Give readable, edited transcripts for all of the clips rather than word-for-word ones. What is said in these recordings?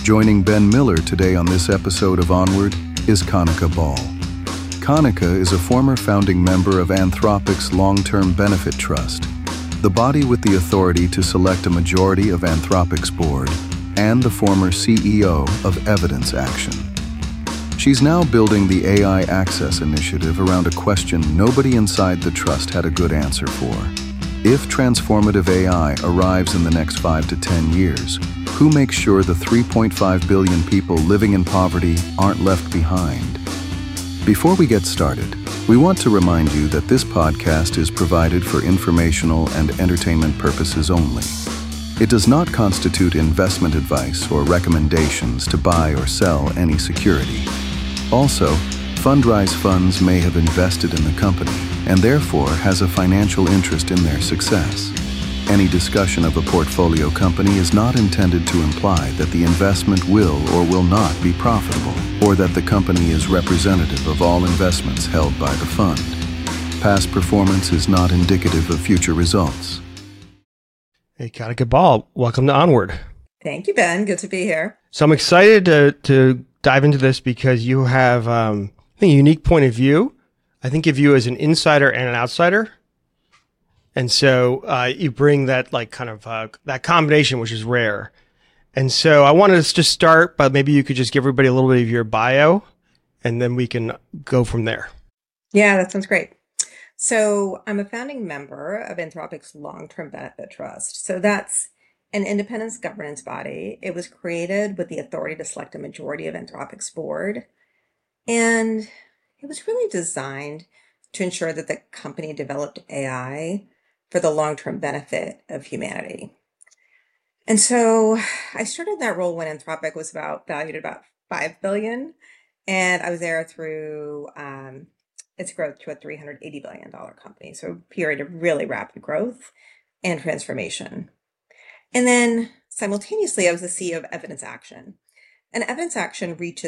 Joining Ben Miller today on this episode of Onward is Kanika Ball. Kanika is a former founding member of Anthropic's Long-Term Benefit Trust, the body with the authority to select a majority of Anthropic's board, and the former CEO of Evidence Action. She's now building the AI Access Initiative around a question nobody inside the trust had a good answer for. If transformative AI arrives in the next 5 to 10 years, who makes sure the 3.5 billion people living in poverty aren't left behind? Before we get started, we want to remind you that this podcast is provided for informational and entertainment purposes only. It does not constitute investment advice or recommendations to buy or sell any security. Also, Fundrise funds may have invested in the company and therefore has a financial interest in their success. Any discussion of a portfolio company is not intended to imply that the investment will or will not be profitable, or that the company is representative of all investments held by the fund. Past performance is not indicative of future results. Hey, Kanika Ball, welcome to Onward. Thank you, Ben. Good to be here. So I'm excited to dive into this because you have I think a unique point of view. I think of you as an insider and an outsider. And so you bring that that combination, which is rare. And so I wanted to just start, but maybe you could just give everybody a little bit of your bio, and then we can go from there. Yeah, that sounds great. So I'm a founding member of Anthropic's Long-Term Benefit Trust. So that's an independent governance body. It was created with the authority to select a majority of Anthropic's board. And it was really designed to ensure that the company developed AI for the long-term benefit of humanity. And so I started that role when Anthropic was valued at about $5 billion. And I was there through its growth to a $380 billion company. So a period of really rapid growth and transformation. And then simultaneously, I was the CEO of Evidence Action. And Evidence Action reached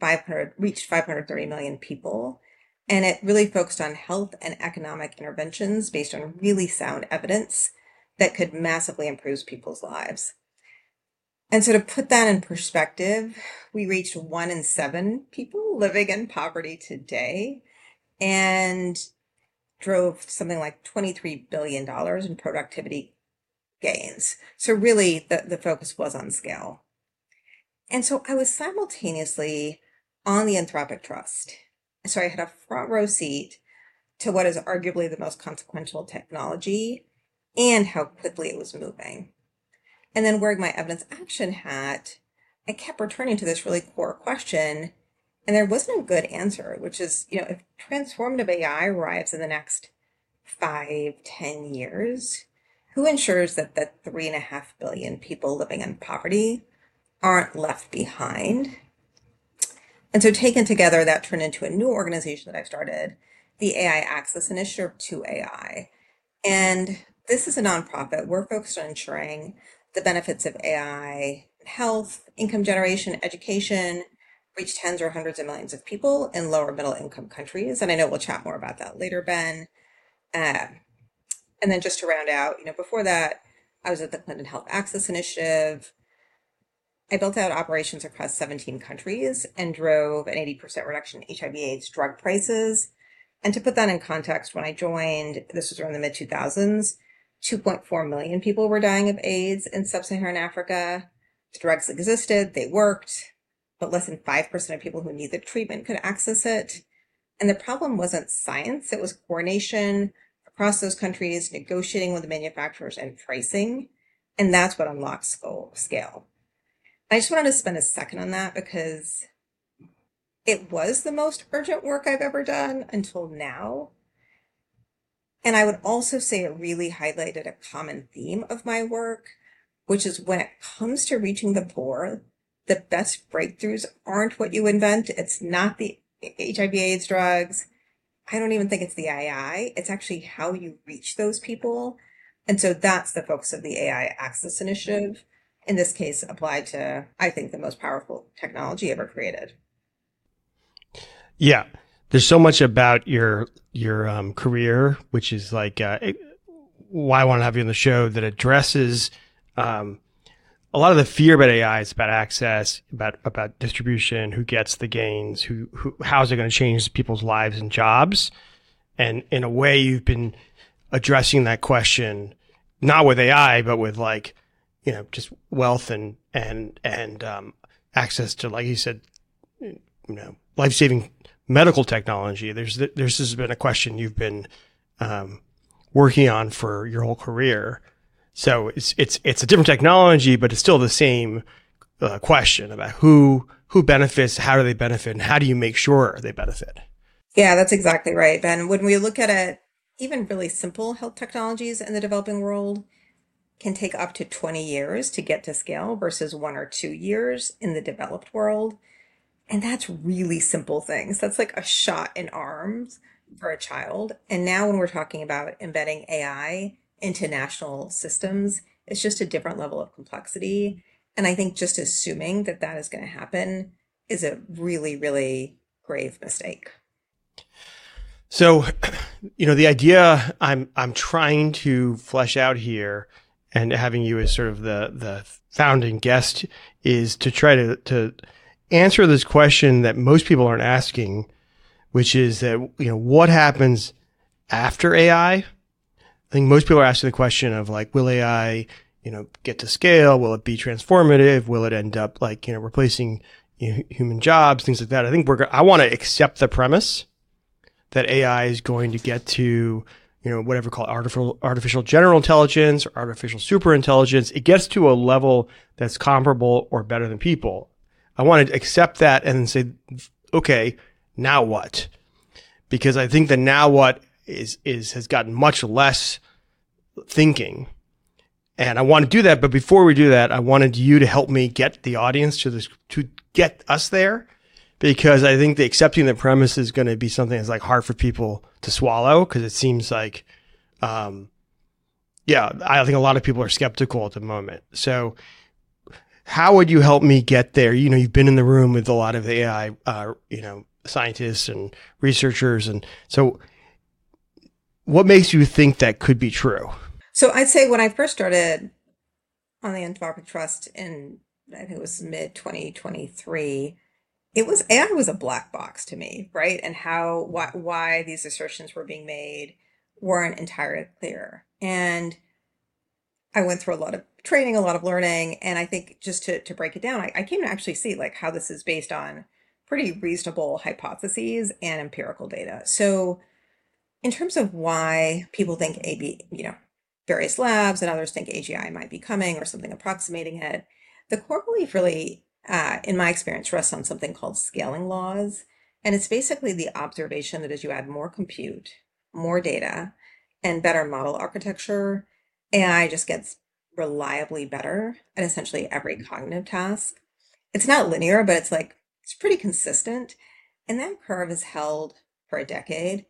530 million people. And it really focused on health and economic interventions based on really sound evidence that could massively improve people's lives. And so to put that in perspective, we reached 1 in 7 people living in poverty today and drove something like $23 billion in productivity gains. So really the focus was on scale. And so I was simultaneously on the Anthropic Trust. So I had a front row seat to what is arguably the most consequential technology and how quickly it was moving. And then wearing my Evidence Action hat, I kept returning to this really core question, and there wasn't a good answer, which is, if transformative AI arrives in the next 5, 10 years, who ensures that the 3.5 billion people living in poverty aren't left behind? And so taken together, that turned into a new organization that I've started, the AI Access Initiative to AI. And this is a nonprofit. We're focused on ensuring the benefits of AI in health, income generation, education, reach tens or hundreds of millions of people in lower middle income countries. And I know we'll chat more about that later, Ben. And then just to round out, before that, I was at the Clinton Health Access Initiative. I built out operations across 17 countries and drove an 80% reduction in HIV/AIDS drug prices. And to put that in context, when I joined, this was around the mid-2000s, 2.4 million people were dying of AIDS in sub-Saharan Africa. The drugs existed, they worked, but less than 5% of people who needed treatment could access it. And the problem wasn't science, it was coordination across those countries, negotiating with the manufacturers and pricing. And that's what unlocks scale. I just wanted to spend a second on that because it was the most urgent work I've ever done until now. And I would also say it really highlighted a common theme of my work, which is when it comes to reaching the poor, the best breakthroughs aren't what you invent. It's not the HIV/AIDS drugs. I don't even think it's the AI. It's actually how you reach those people. And so that's the focus of the AI Access Initiative. In this case, applied to, I think, the most powerful technology ever created. Yeah, there's so much about your career, which is why I want to have you on the show, that addresses a lot of the fear about AI is about access, about distribution, who gets the gains, how's it going to change people's lives and jobs. And in a way, you've been addressing that question, not with AI, but with like, just wealth and access to, like you said, life-saving medical technology. This has been a question you've been working on for your whole career. So it's a different technology, but it's still the same question about who benefits, how do they benefit, and how do you make sure they benefit? Yeah, that's exactly right, Ben. When we look at it, even really simple health technologies in the developing world can take up to 20 years to get to scale versus 1 or 2 years in the developed world. And that's really simple things. That's like a shot in arms for a child. And now when we're talking about embedding AI into national systems, it's just a different level of complexity. And I think just assuming that that is going to happen is a really, really grave mistake. So, the idea I'm trying to flesh out here, and having you as sort of the founding guest, is to try to answer this question that most people aren't asking, which is that, what happens after AI? I think most people are asking the question of like, will AI, get to scale? Will it be transformative? Will it end up like, replacing human jobs, things like that? I think I want to accept the premise that AI is going to get to, whatever called artificial general intelligence or artificial super intelligence. It gets to a level that's comparable or better than people. I want to accept that and then say, okay, now what? Because I think the now what has gotten much less thinking. And I want to do that. But before we do that, I wanted you to help me get the audience to get us there. Because I think accepting the premise is going to be something that's like hard for people to swallow, because it seems like, I think a lot of people are skeptical at the moment. So how would you help me get there? You've been in the room with a lot of AI, scientists and researchers. And so what makes you think that could be true? So I'd say when I first started on the Anthropic Trust in, I think it was mid 2023, AI was a black box to me, right? And why these assertions were being made weren't entirely clear. And I went through a lot of training, a lot of learning, and I think just to break it down, I came to actually see like how this is based on pretty reasonable hypotheses and empirical data. So in terms of why people think various labs and others think AGI might be coming or something approximating it, the core belief really, in my experience, rests on something called scaling laws. And it's basically the observation that as you add more compute, more data, and better model architecture, AI just gets reliably better at essentially every cognitive task. It's not linear, but it's pretty consistent. And that curve is held for a decade.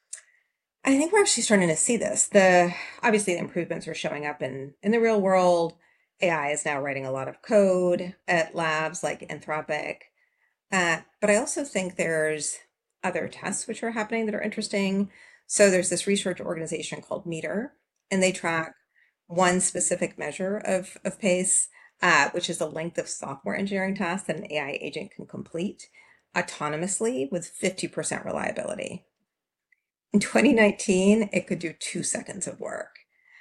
I think we're actually starting to see this. Obviously the improvements are showing up in the real world. AI is now writing a lot of code at labs like Anthropic. But I also think there's other tests which are happening that are interesting. So there's this research organization called Meter, and they track one specific measure of pace, which is the length of software engineering tasks that an AI agent can complete autonomously with 50% reliability. In 2019, it could do 2 seconds of work.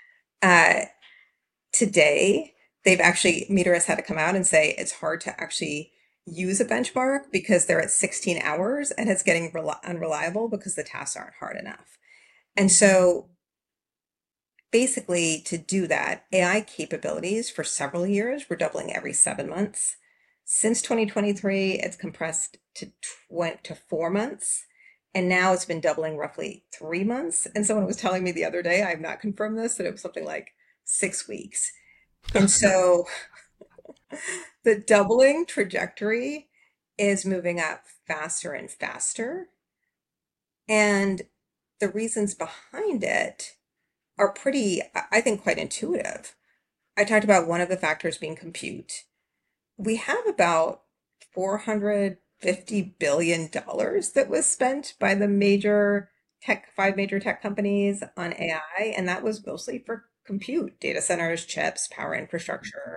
Today, Meter has had to come out and say it's hard to actually use a benchmark because they're at 16 hours and it's getting unreliable because the tasks aren't hard enough. And so basically to do that, AI capabilities for several years were doubling every 7 months. Since 2023, it's compressed to 4 months. And now it's been doubling roughly 3 months. And someone was telling me the other day, I've not confirmed this, that it was something like 6 weeks. And so the doubling trajectory is moving up faster and faster. And the reasons behind it are pretty, I think, quite intuitive. I talked about one of the factors being compute. We have about $450 billion that was spent by the five major tech companies on AI, and that was mostly for compute, data centers, chips, power infrastructure,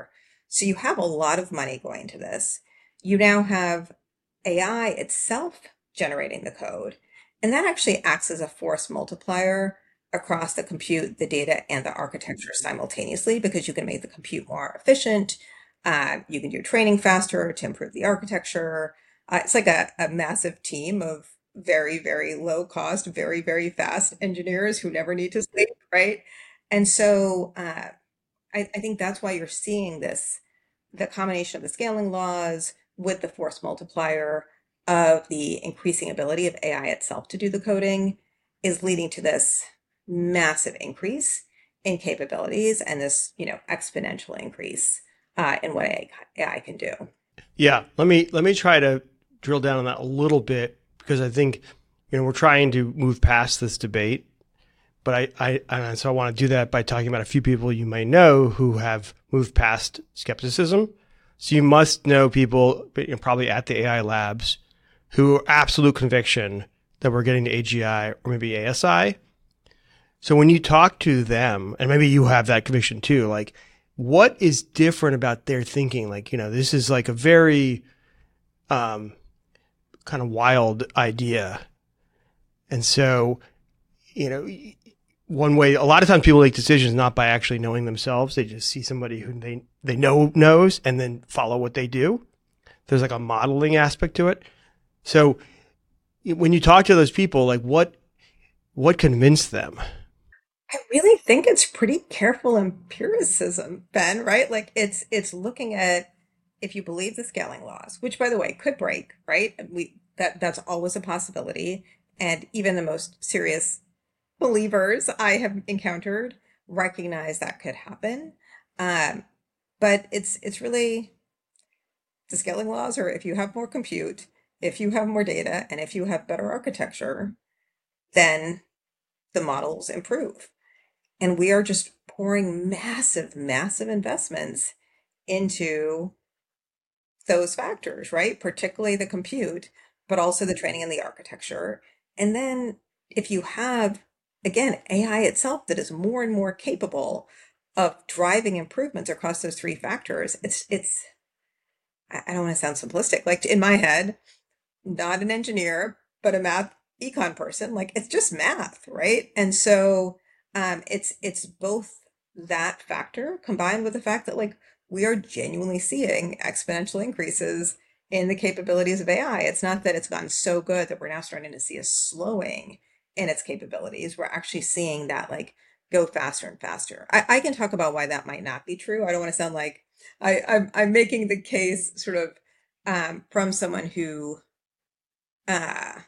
So you have a lot of money going to this. You now have AI itself generating the code, and that actually acts as a force multiplier across the compute, the data, and the architecture simultaneously because you can make the compute more efficient. You can do training faster to improve the architecture. It's like a massive team of very, very low cost, very, very fast engineers who never need to sleep, right? And so I think that's why you're seeing this, the combination of the scaling laws with the force multiplier of the increasing ability of AI itself to do the coding is leading to this massive increase in capabilities and this, exponential increase in what AI can do. Yeah, let me try to drill down on that a little bit because I think we're trying to move past this debate, but so I want to do that by talking about a few people you may know who have moved past skepticism. So you must know people, probably at the AI labs, who are absolute conviction that we're getting to AGI or maybe ASI. So when you talk to them, and maybe you have that conviction too, like what is different about their thinking? Like, this is like a very kind of wild idea. And so, one way, a lot of times people make decisions not by actually knowing themselves. They just see somebody who they know knows and then follow what they do. There's like a modeling aspect to it. So when you talk to those people, like what convinced them? I really think it's pretty careful empiricism, Ben, right? Like it's looking at if you believe the scaling laws, which by the way could break, right? That's always a possibility. And even the most serious believers I have encountered recognize that could happen. Um, but it's really the scaling laws are if you have more compute, if you have more data, and if you have better architecture, then the models improve. And we are just pouring massive, massive investments into those factors, right? Particularly the compute, but also the training and the architecture. And then if you have, again, AI itself that is more and more capable of driving improvements across those three factors, I don't want to sound simplistic. Like in my head, not an engineer, but a math econ person, like it's just math, right? And so it's both that factor combined with the fact that like we are genuinely seeing exponential increases in the capabilities of AI. It's not that it's gotten so good that we're now starting to see a slowing in its capabilities. We're actually seeing that like go faster and faster. I can talk about why that might not be true. I don't want to sound like I'm making the case sort of from someone who uh,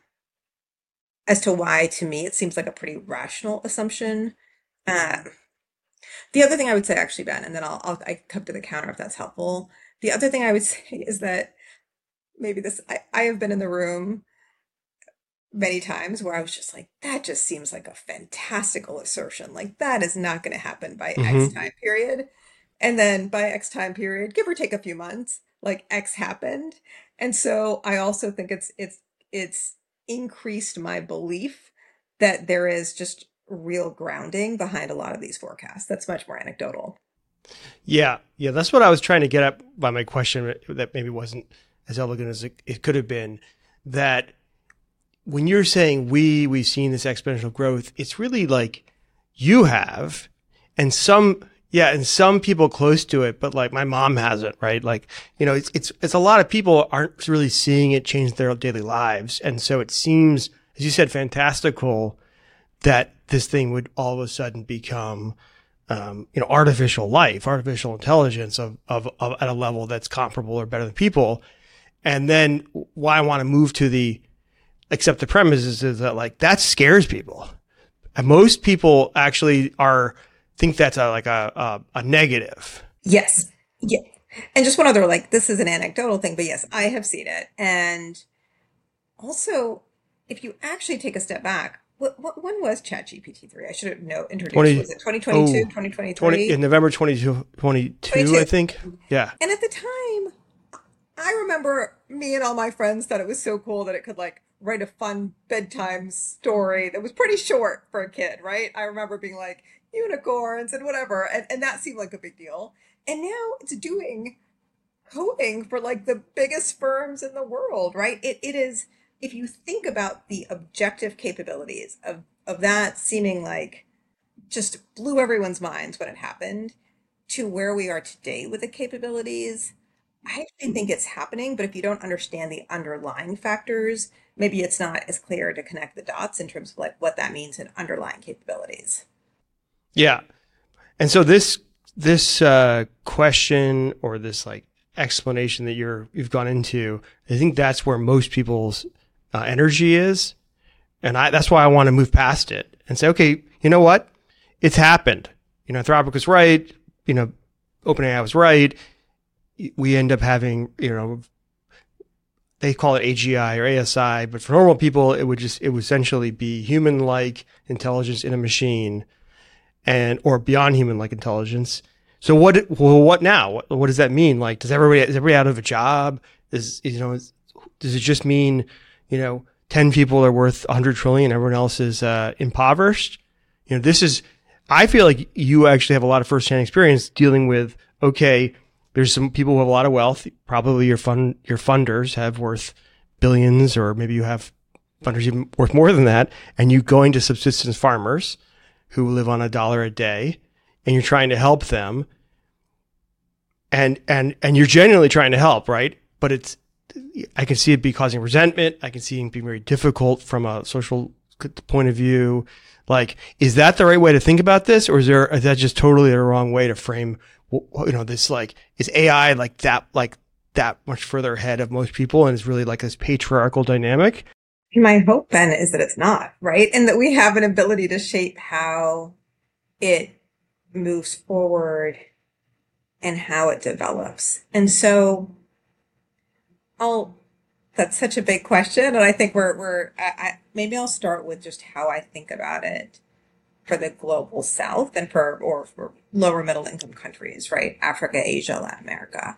as to why to me it seems like a pretty rational assumption. Um, the other thing I would say actually, Ben, and then I come to the counter if that's helpful. The other thing I would say is that maybe I have been in the room many times where I was just like, that just seems like a fantastical assertion. Like that is not going to happen by X Mm-hmm. time period. And then by X time period, give or take a few months, like X happened. And so I also think it's increased my belief that there is just real grounding behind a lot of these forecasts. That's much more anecdotal. Yeah, yeah, that's what I was trying to get at by my question that maybe wasn't as elegant as it could have been. That when you're saying we've seen this exponential growth, it's really like you have, and some people close to it, but like my mom hasn't, right? Like, it's a lot of people aren't really seeing it change their daily lives. And so it seems, as you said, fantastical that this thing would all of a sudden become, artificial life, artificial intelligence of at a level that's comparable or better than people. And then why I want to move to the accept the premises is that like that scares people. And most people actually think that's a negative. Yes. Yeah. And just one other, like, this is an anecdotal thing, but yes, I have seen it. And also, if you actually take a step back, when was ChatGPT 3? I should have introduced. 20, Was it 2022, oh, 20 in 2023? November 2022, I 22. think. Yeah. And at the time, I remember me and all my friends thought it was so cool that it could like write a fun bedtime story that was pretty short for a kid, right? I remember being like unicorns and whatever, and that seemed like a big deal. And now it's doing coding for like the biggest firms in the world, right? It is, if you think about the objective capabilities of that seeming like just blew everyone's minds when it happened to where we are today with the capabilities. I actually think it's happening, but if you don't understand the underlying factors, maybe it's not as clear to connect the dots in terms of like what that means in underlying capabilities. Yeah. And so this question or this like explanation that you've gone into, I think that's where most people's energy is, and that's why I want to move past it and say, okay, you know what, it's happened. Anthropic was right. OpenAI was right. We end up having they call it AGI or ASI, but for normal people, it would essentially be human-like intelligence in a machine, or beyond human-like intelligence. So what now? What does that mean? Like, is everybody out of a job? Does it just mean, 10 people are worth 100 trillion, everyone else is impoverished? I feel like you actually have a lot of firsthand experience dealing with, okay, there's some people who have a lot of wealth. Probably your funders have worth billions, or maybe you have funders even worth more than that. And you going to subsistence farmers who live on $1 a day, and you're trying to help them. And you're genuinely trying to help, right? But I can see it be causing resentment. I can see it being very difficult from a social point of view. Like, is that the right way to think about this? Or is that just totally the wrong way to frame, this, like, is AI like that much further ahead of most people and is really like this patriarchal dynamic? My hope, Ben, is that it's not, right? And that we have an ability to shape how it moves forward and how it develops. And so that's such a big question. And I think maybe I'll start with just how I think about it for the global South and for lower middle income countries, right? Africa, Asia, Latin America.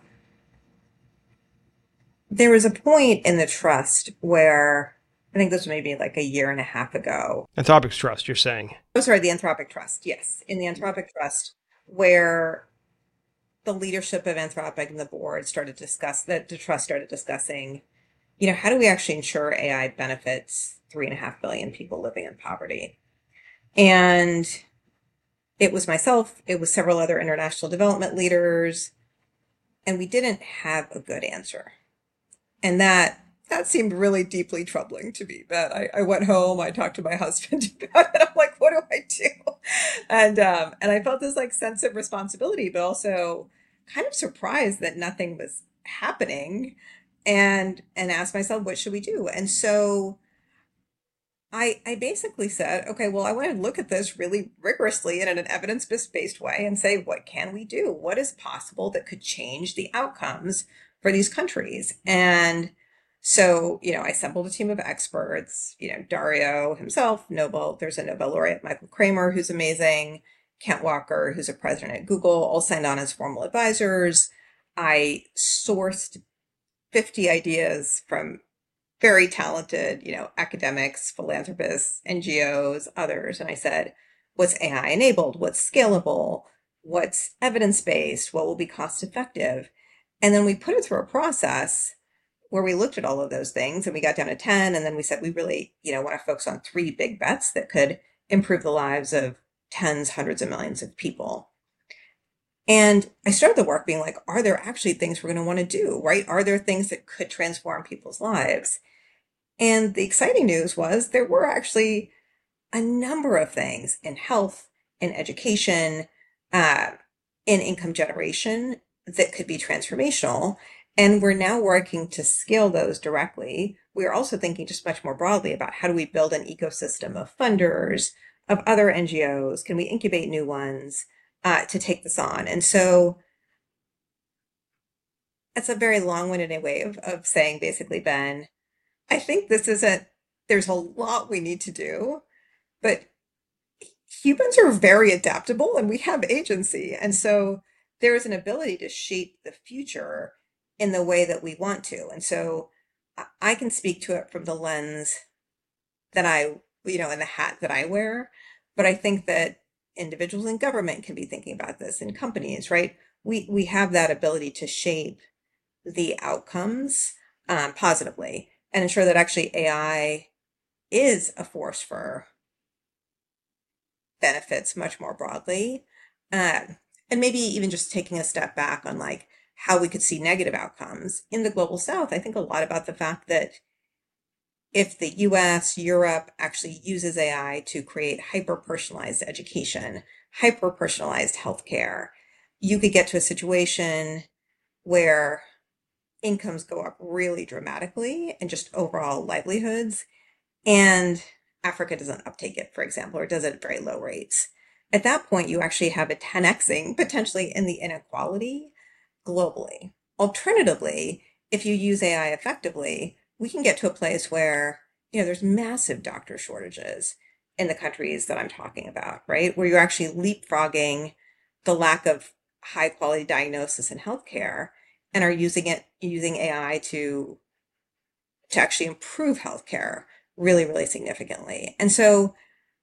There was a point in the trust where I think this was maybe like a year and a half ago. Anthropic's trust, you're saying? Oh, sorry, the Anthropic Trust. Yes, in the Anthropic Trust, where the leadership of Anthropic and the board the trust started discussing, how do we actually ensure AI benefits 3.5 billion people living in poverty? And it was myself, it was several other international development leaders, and we didn't have a good answer. And that seemed really deeply troubling to me. But I went home, I talked to my husband about it. I'm like, what do I do? And I felt this like sense of responsibility, but also kind of surprised that nothing was happening, and asked myself, what should we do? And so I basically said, okay, well, I want to look at this really rigorously and in an evidence-based way and say, what can we do? What is possible that could change the outcomes for these countries? And so, I assembled a team of experts, Dario himself, there's a Nobel laureate, Michael Kramer, who's amazing, Kent Walker, who's a president at Google, all signed on as formal advisors. I sourced 50 ideas from very talented, academics, philanthropists, NGOs, others. And I said, what's AI enabled? What's scalable? What's evidence-based? What will be cost effective? And then we put it through a process where we looked at all of those things and we got down to 10. And then we said, we really, want to focus on 3 big bets that could improve the lives of tens, hundreds of millions of people. And I started the work being like, are there actually things we're going to want to do, right? Are there things that could transform people's lives? And the exciting news was there were actually a number of things in health, in education, in income generation that could be transformational. And we're now working to scale those directly. We're also thinking just much more broadly about how do we build an ecosystem of funders, of other NGOs? Can we incubate new ones to take this on? And so it's a very long-winded way of saying, basically, Ben, I think there's a lot we need to do, but humans are very adaptable and we have agency. And so there is an ability to shape the future in the way that we want to. And so I can speak to it from the lens that in the hat that I wear, but I think that individuals in government can be thinking about this, in companies, right? we have that ability to shape the outcomes positively and ensure that actually AI is a force for benefits much more broadly. Um, and maybe even just taking a step back on like how we could see negative outcomes in the global south. I think a lot about the fact that if the US, Europe actually uses AI to create hyper personalized education, hyper personalized healthcare, you could get to a situation where incomes go up really dramatically and just overall livelihoods. And Africa doesn't uptake it, for example, or does it at very low rates. At that point, you actually have a 10xing potentially in the inequality globally. Alternatively, if you use AI effectively, we can get to a place where, there's massive doctor shortages in the countries that I'm talking about, right? Where you're actually leapfrogging the lack of high quality diagnosis in healthcare and are using AI to actually improve healthcare really, really significantly. And so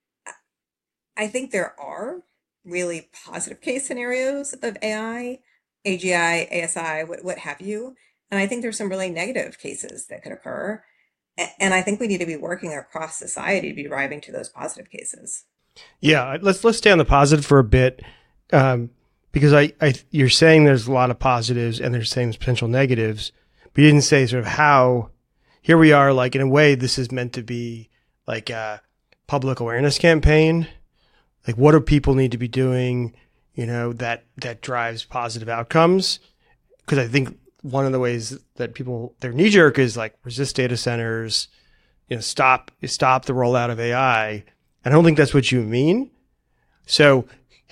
I think there are really positive case scenarios of AI, AGI, ASI, what have you. And I think there's some really negative cases that could occur. And I think we need to be working across society to be driving to those positive cases. Yeah, let's stay on the positive for a bit, because you're saying there's a lot of positives and there's saying there's potential negatives, but you didn't say sort of how. Here we are, like in a way, this is meant to be like a public awareness campaign. Like, what do people need to be doing, that drives positive outcomes? Because I think one of the ways that people, their knee jerk is like resist data centers, stop the rollout of AI. And I don't think that's what you mean. So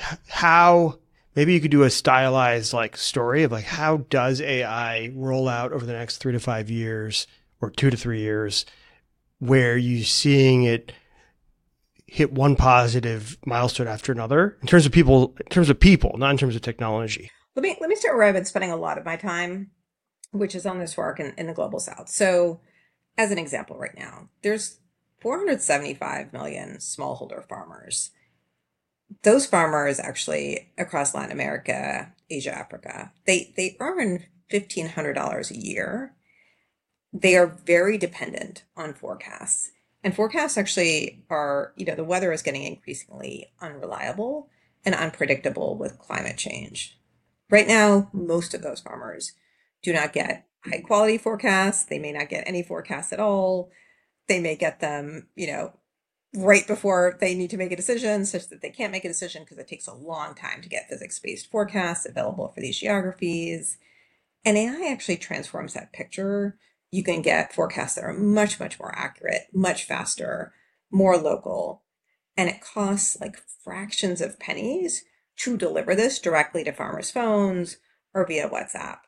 how, maybe you could do a stylized like story of like, how does AI roll out over the next 3 to 5 years or 2 to 3 years, where you're seeing it hit one positive milestone after another in terms of people, not in terms of technology. Let me start where I've been spending a lot of my time, which is on this work in the global south. So as an example right now, there's 475 million smallholder farmers. Those farmers actually across Latin America, Asia, Africa, they earn $1,500 a year. They are very dependent on forecasts. And forecasts actually are, the weather is getting increasingly unreliable and unpredictable with climate change. Right now, most of those farmers do not get high quality forecasts. They may not get any forecasts at all. They may get them, right before they need to make a decision, such that they can't make a decision because it takes a long time to get physics-based forecasts available for these geographies. And AI actually transforms that picture. You can get forecasts that are much, much more accurate, much faster, more local, and it costs like fractions of pennies to deliver this directly to farmers' phones or via WhatsApp.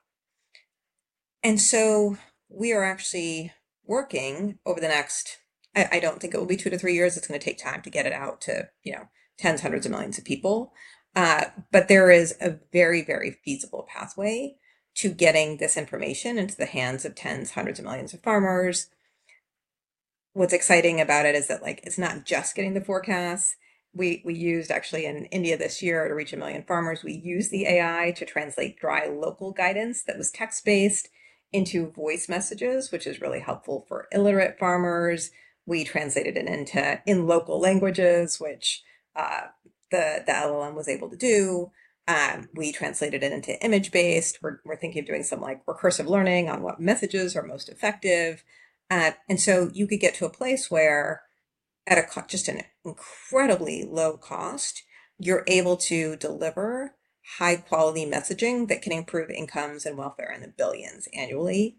And so we are actually working over the next, I don't think it will be 2 to 3 years. It's going to take time to get it out to, tens, hundreds of millions of people. But there is a very, very feasible pathway to getting this information into the hands of tens, hundreds of millions of farmers. What's exciting about it is that like it's not just getting the forecasts. We used actually in India this year to reach 1 million farmers. We used the AI to translate dry local guidance that was text-based into voice messages, which is really helpful for illiterate farmers. We translated it into in local languages, which the LLM was able to do. We translated it into image-based. We're thinking of doing some like recursive learning on what messages are most effective. And so you could get to a place where at just an incredibly low cost, you're able to deliver high quality messaging that can improve incomes and welfare in the billions annually,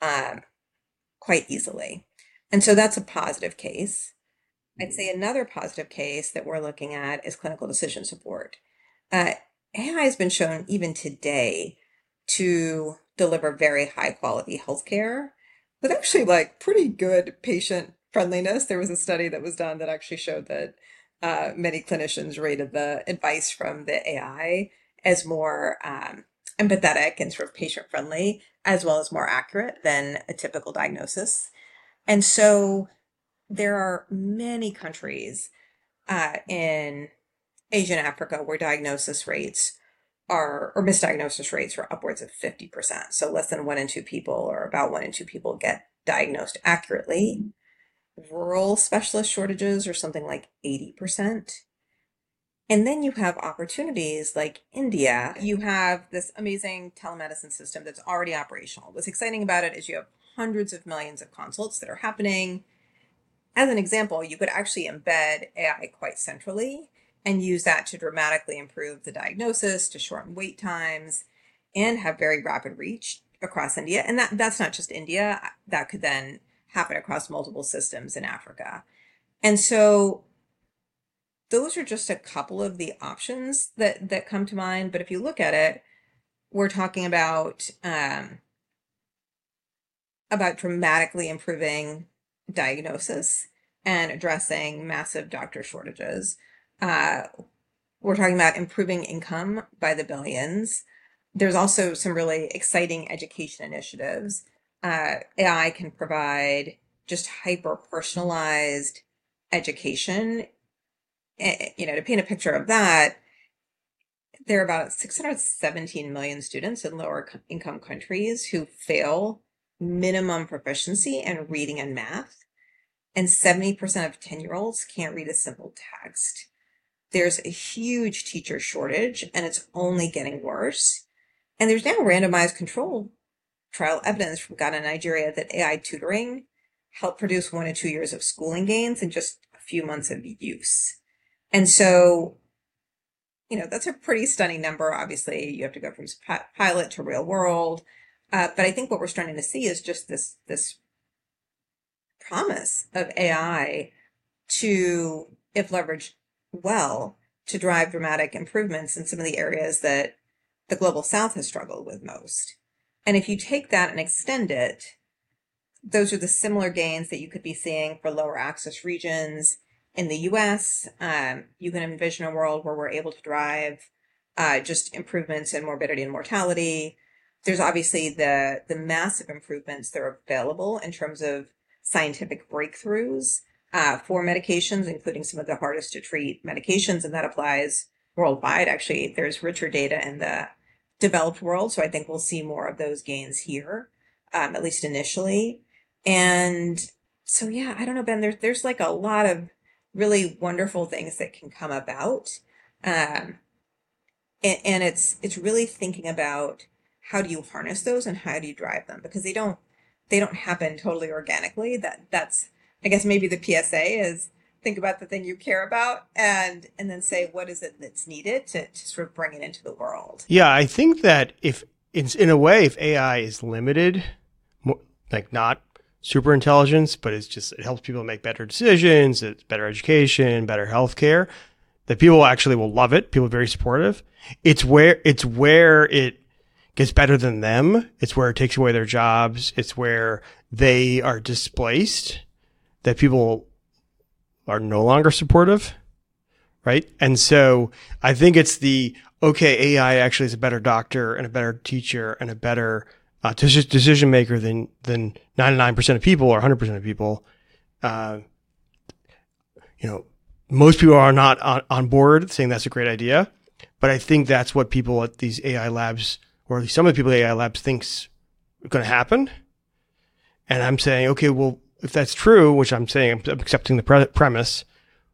quite easily. And so that's a positive case. I'd say another positive case that we're looking at is clinical decision support. AI has been shown even today to deliver very high quality healthcare with actually like pretty good patient friendliness. There was a study that was done that actually showed that many clinicians rated the advice from the AI as more empathetic and sort of patient friendly, as well as more accurate than a typical diagnosis. And so there are many countries in Asia and Africa where diagnosis rates or misdiagnosis rates are upwards of 50%. So less than 1 in 2 people, or about 1 in 2 people, get diagnosed accurately. Rural specialist shortages are something like 80%. And then you have opportunities like India. You have this amazing telemedicine system that's already operational. What's exciting about it is you have hundreds of millions of consults that are happening. As an example, you could actually embed AI quite centrally and use that to dramatically improve the diagnosis, to shorten wait times, and have very rapid reach across India. And that's not just India. That could then happen across multiple systems in Africa. And so those are just a couple of the options that come to mind. But if you look at it, we're talking about dramatically improving diagnosis and addressing massive doctor shortages. We're talking about improving income by the billions. There's also some really exciting education initiatives. AI can provide just hyper personalized education. To paint a picture of that, there are about 617 million students in lower income countries who fail minimum proficiency in reading and math, and 70% of 10-year-olds can't read a simple text. There's a huge teacher shortage, and it's only getting worse. And there's now randomized control trial evidence from Ghana and Nigeria that AI tutoring helped produce 1 to 2 years of schooling gains in just a few months of use. And so, that's a pretty stunning number. Obviously, you have to go from pilot to real world. But I think what we're starting to see is just this promise of AI to, if leveraged well, to drive dramatic improvements in some of the areas that the global South has struggled with most. And if you take that and extend it, those are the similar gains that you could be seeing for lower access regions in the US. You can envision a world where we're able to drive just improvements in morbidity and mortality. There's obviously the massive improvements that are available in terms of scientific breakthroughs for medications, including some of the hardest to treat medications, and that applies worldwide. Actually, there's richer data in the developed world, so I think we'll see more of those gains here, at least initially. And so, yeah, I don't know, Ben, there's like a lot of really wonderful things that can come about. And it's really thinking about how do you harness those and how do you drive them, because they don't happen totally organically. That's I guess maybe the PSA is think about the thing you care about and then say what is it that's needed to sort of bring it into the world. Yeah, I think that if it's in a way, if AI is limited, like not super intelligence, but it helps people make better decisions, it's better education, better healthcare, that people actually will love it. People are very supportive. It's where it gets better than them. It's where it takes away their jobs. It's where they are displaced, that people are no longer supportive, right? And so I think it's AI actually is a better doctor and a better teacher and a better decision maker than 99% of people or 100% of people. Most people are not on board saying that's a great idea, but I think that's what people at these AI labs, or at least some of the people at AI labs, think's going to happen. And I'm saying, okay, well, if that's true, which I'm saying, I'm accepting the premise.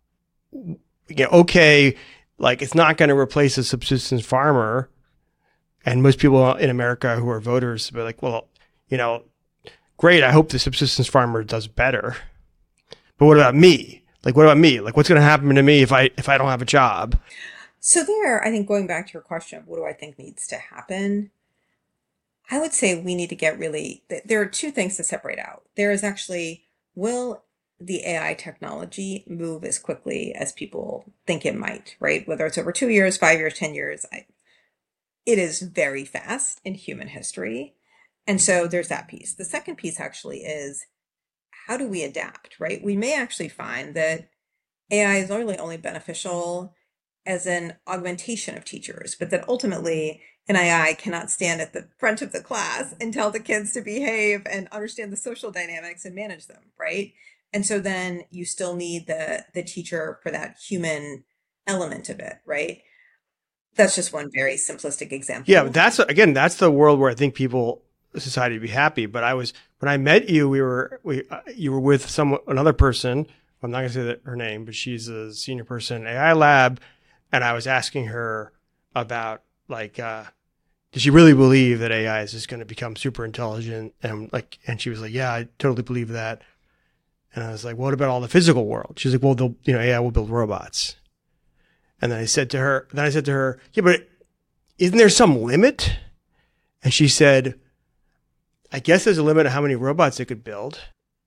Okay, like it's not going to replace a subsistence farmer. And most people in America who are voters will be like, well, great. I hope the subsistence farmer does better. But what about me? Like, what about me? Like, what's going to happen to me if I don't have a job? So there, I think going back to your question of what do I think needs to happen, I would say we need to there are two things to separate out. There is actually, will the AI technology move as quickly as people think it might, right? Whether it's over 2 years, 5 years, 10 years, it is very fast in human history. And so there's that piece. The second piece actually is, how do we adapt, right? We may actually find that AI is only beneficial as an augmentation of teachers, but that ultimately an AI cannot stand at the front of the class and tell the kids to behave and understand the social dynamics and manage them, right? And so then you still need the teacher for that human element of it, right? That's just one very simplistic Yeah, but example. that's the world where I think society would be happy. But when I met you, you were with another person. I'm not going to say her name, but she's a senior person in AI lab, and I was asking her about like, does she really believe that AI is just going to become super intelligent? And she was like, yeah, I totally believe that. And I was like, what about all the physical world? She's like, well, AI will build robots. And then I said to her, yeah, but isn't there some limit? And she said, I guess there's a limit to how many robots it could build.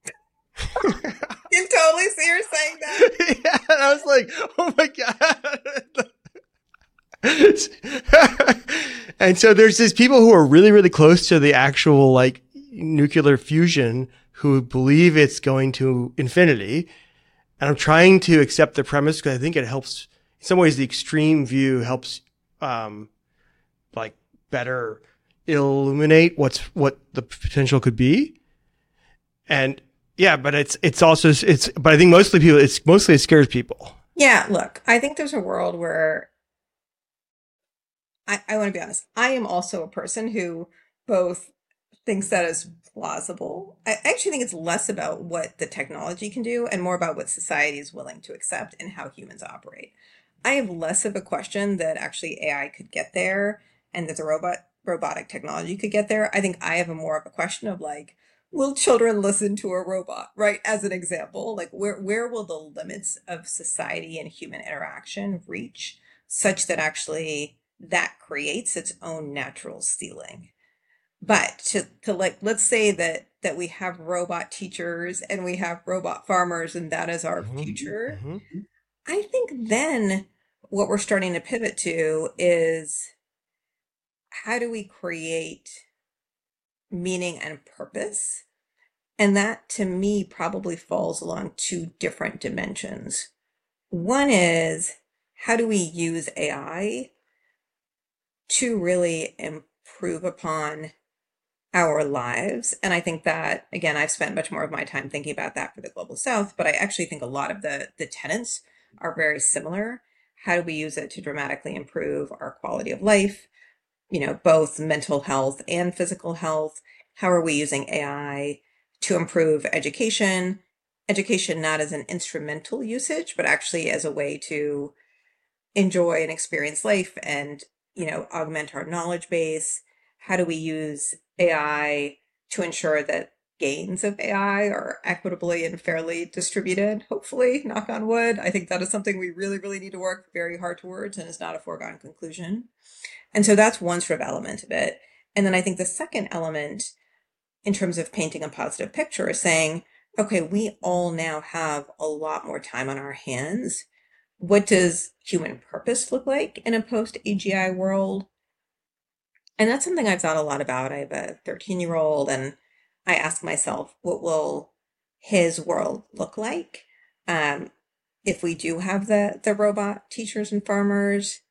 You totally see her saying that. Yeah, and I was like, oh my God. And so there's these people who are really, really close to the actual like nuclear fusion who believe it's going to infinity. And I'm trying to accept the premise because I think it helps. In some ways, the extreme view helps, like better illuminate what the potential could be. And yeah, but but I think it scares people. Yeah, look, I think there's a world where I want to be honest. I am also a person who both thinks that is plausible. I actually think it's less about what the technology can do and more about what society is willing to accept and how humans operate. I have less of a question that actually AI could get there and that the robotic technology could get there. I think I have a more of a question of like, will children listen to a robot, right? As an example, like where will the limits of society and human interaction reach such that actually that creates its own natural ceiling? But to like, let's say that we have robot teachers and we have robot farmers and that is our Mm-hmm. future. Mm-hmm. I think then what we're starting to pivot to is how do we create meaning and purpose? And that to me probably falls along two different dimensions. One is how do we use AI to really improve upon our lives? And I think that, again, I've spent much more of my time thinking about that for the Global South, but I actually think a lot of the tenets are very similar. How do we use it to dramatically improve our quality of life, both mental health and physical health? How are we using AI to improve education? Education not as an instrumental usage, but actually as a way to enjoy and experience life and, augment our knowledge base. How do we use AI to ensure that gains of AI are equitably and fairly distributed? Hopefully, knock on wood. I think that is something we really, really need to work very hard towards and is not a foregone conclusion. And so that's one sort of element of it. And then I think the second element, in terms of painting a positive picture, is saying, okay, we all now have a lot more time on our hands. What does human purpose look like in a post AGI world? And that's something I've thought a lot about. I have a 13-year-old, and I ask myself, what will his world look like um, if we do have the robot teachers and farmers?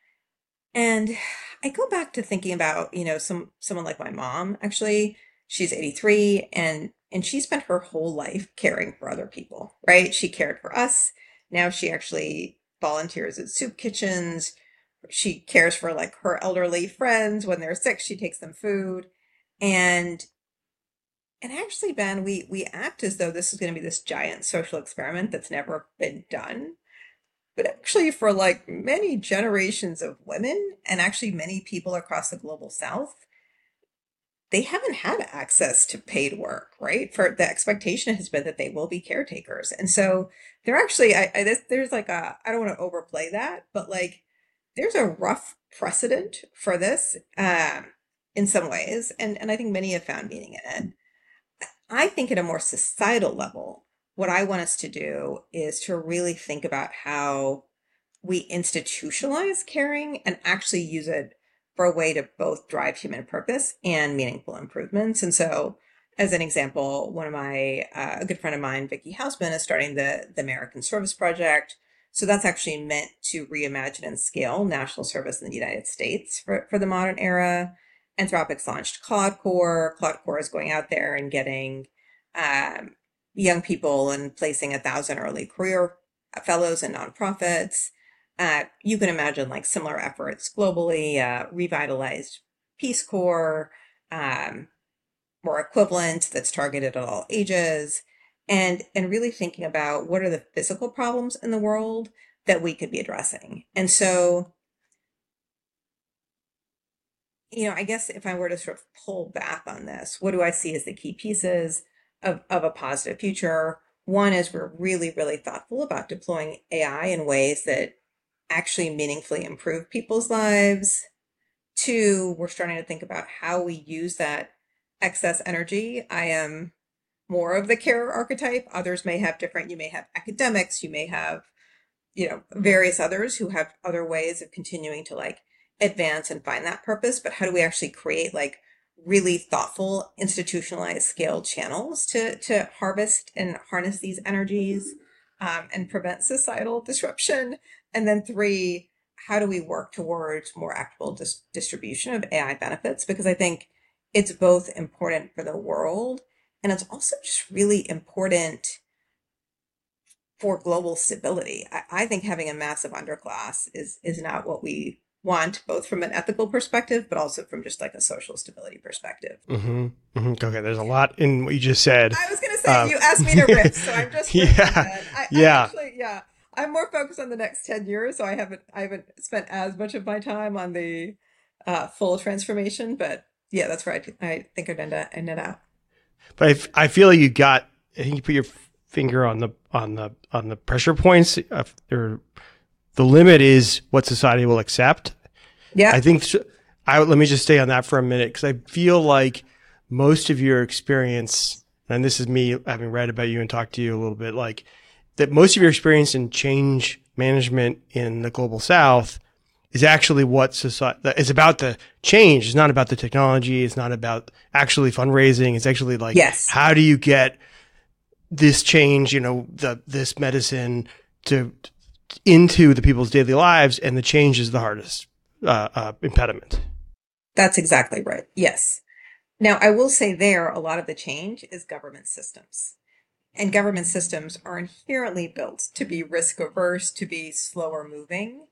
And I go back to thinking about, someone like my mom. Actually, she's 83 and she spent her whole life caring for other people, right? She cared for us. Now she actually volunteers at soup kitchens. She cares for like her elderly friends when they're sick, she takes them food. And actually, Ben, we act as though this is going to be this giant social experiment that's never been done. But actually, for like many generations of women, and actually many people across the global south, they haven't had access to paid work, right? For the expectation has been that they will be caretakers. And so they're actually, there's like I don't want to overplay that, but like there's a rough precedent for this in some ways. And I think many have found meaning in it. I think at a more societal level, what I want us to do is to really think about how we institutionalize caring and actually use it for a way to both drive human purpose and meaningful improvements. And so, as an example, one of my a good friend of mine, Vicky Hausman, is starting the American Service Project. So that's actually meant to reimagine and scale national service in the United States for the modern era. Anthropic's launched Claude Core. Claude Core is going out there and getting um, young people and placing 1,000 early career fellows in nonprofits. You can imagine like similar efforts globally, revitalized Peace Corps, um, more equivalent that's targeted at all ages, and really thinking about what are the physical problems in the world that we could be addressing. And so, I guess if I were to sort of pull back on this, what do I see as the key pieces of a positive future? One is we're really, really thoughtful about deploying AI in ways that actually meaningfully improve people's lives. Two, we're starting to think about how we use that excess energy. I am more of the carer archetype. Others may have different, you may have academics, you may have, various others who have other ways of continuing to like advance and find that purpose. But how do we actually create like really thoughtful, institutionalized scale channels to harvest and harness these energies, and prevent societal disruption? And then three, how do we work towards more equitable distribution of AI benefits? Because I think it's both important for the world and it's also just really important for global stability. I think having a massive underclass is not what we want, both from an ethical perspective, but also from just like a social stability perspective. Mm-hmm. Mm-hmm. Okay, there's a lot in what you just said. I was going to say, you asked me to riff, so I'm just I'm more focused on the next 10 years, so I haven't spent as much of my time on the full transformation, but yeah, that's where I think I'd end out. But I feel like I think you put your finger on the pressure points. The limit is what society will accept. Yeah. I think let me just stay on that for a minute, because I feel like most of your experience, and this is me having read about you and talked to you a little bit, like that most of your experience in change management in the global South is actually what society is about. The change. It's not about the technology. It's not about actually fundraising. It's actually like, yes, how do you get this change, this medicine into the people's daily lives, and the change is the hardest impediment. That's exactly right. Yes. Now, I will say a lot of the change is government systems. And government systems are inherently built to be risk averse, to be slower moving.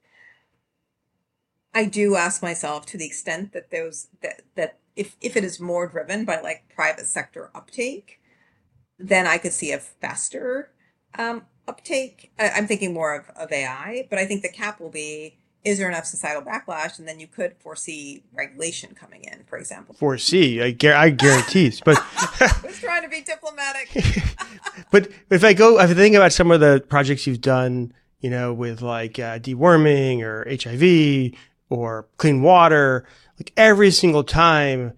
I do ask myself, to the extent that that if it is more driven by like private sector uptake, then I could see a faster uptake. I'm thinking more of AI, but I think the cap will be, is there enough societal backlash? And then you could foresee regulation coming in, for example. Foresee, I guarantee. But I was trying to be diplomatic. But if I think about some of the projects you've done, with like deworming or HIV or clean water, like every single time,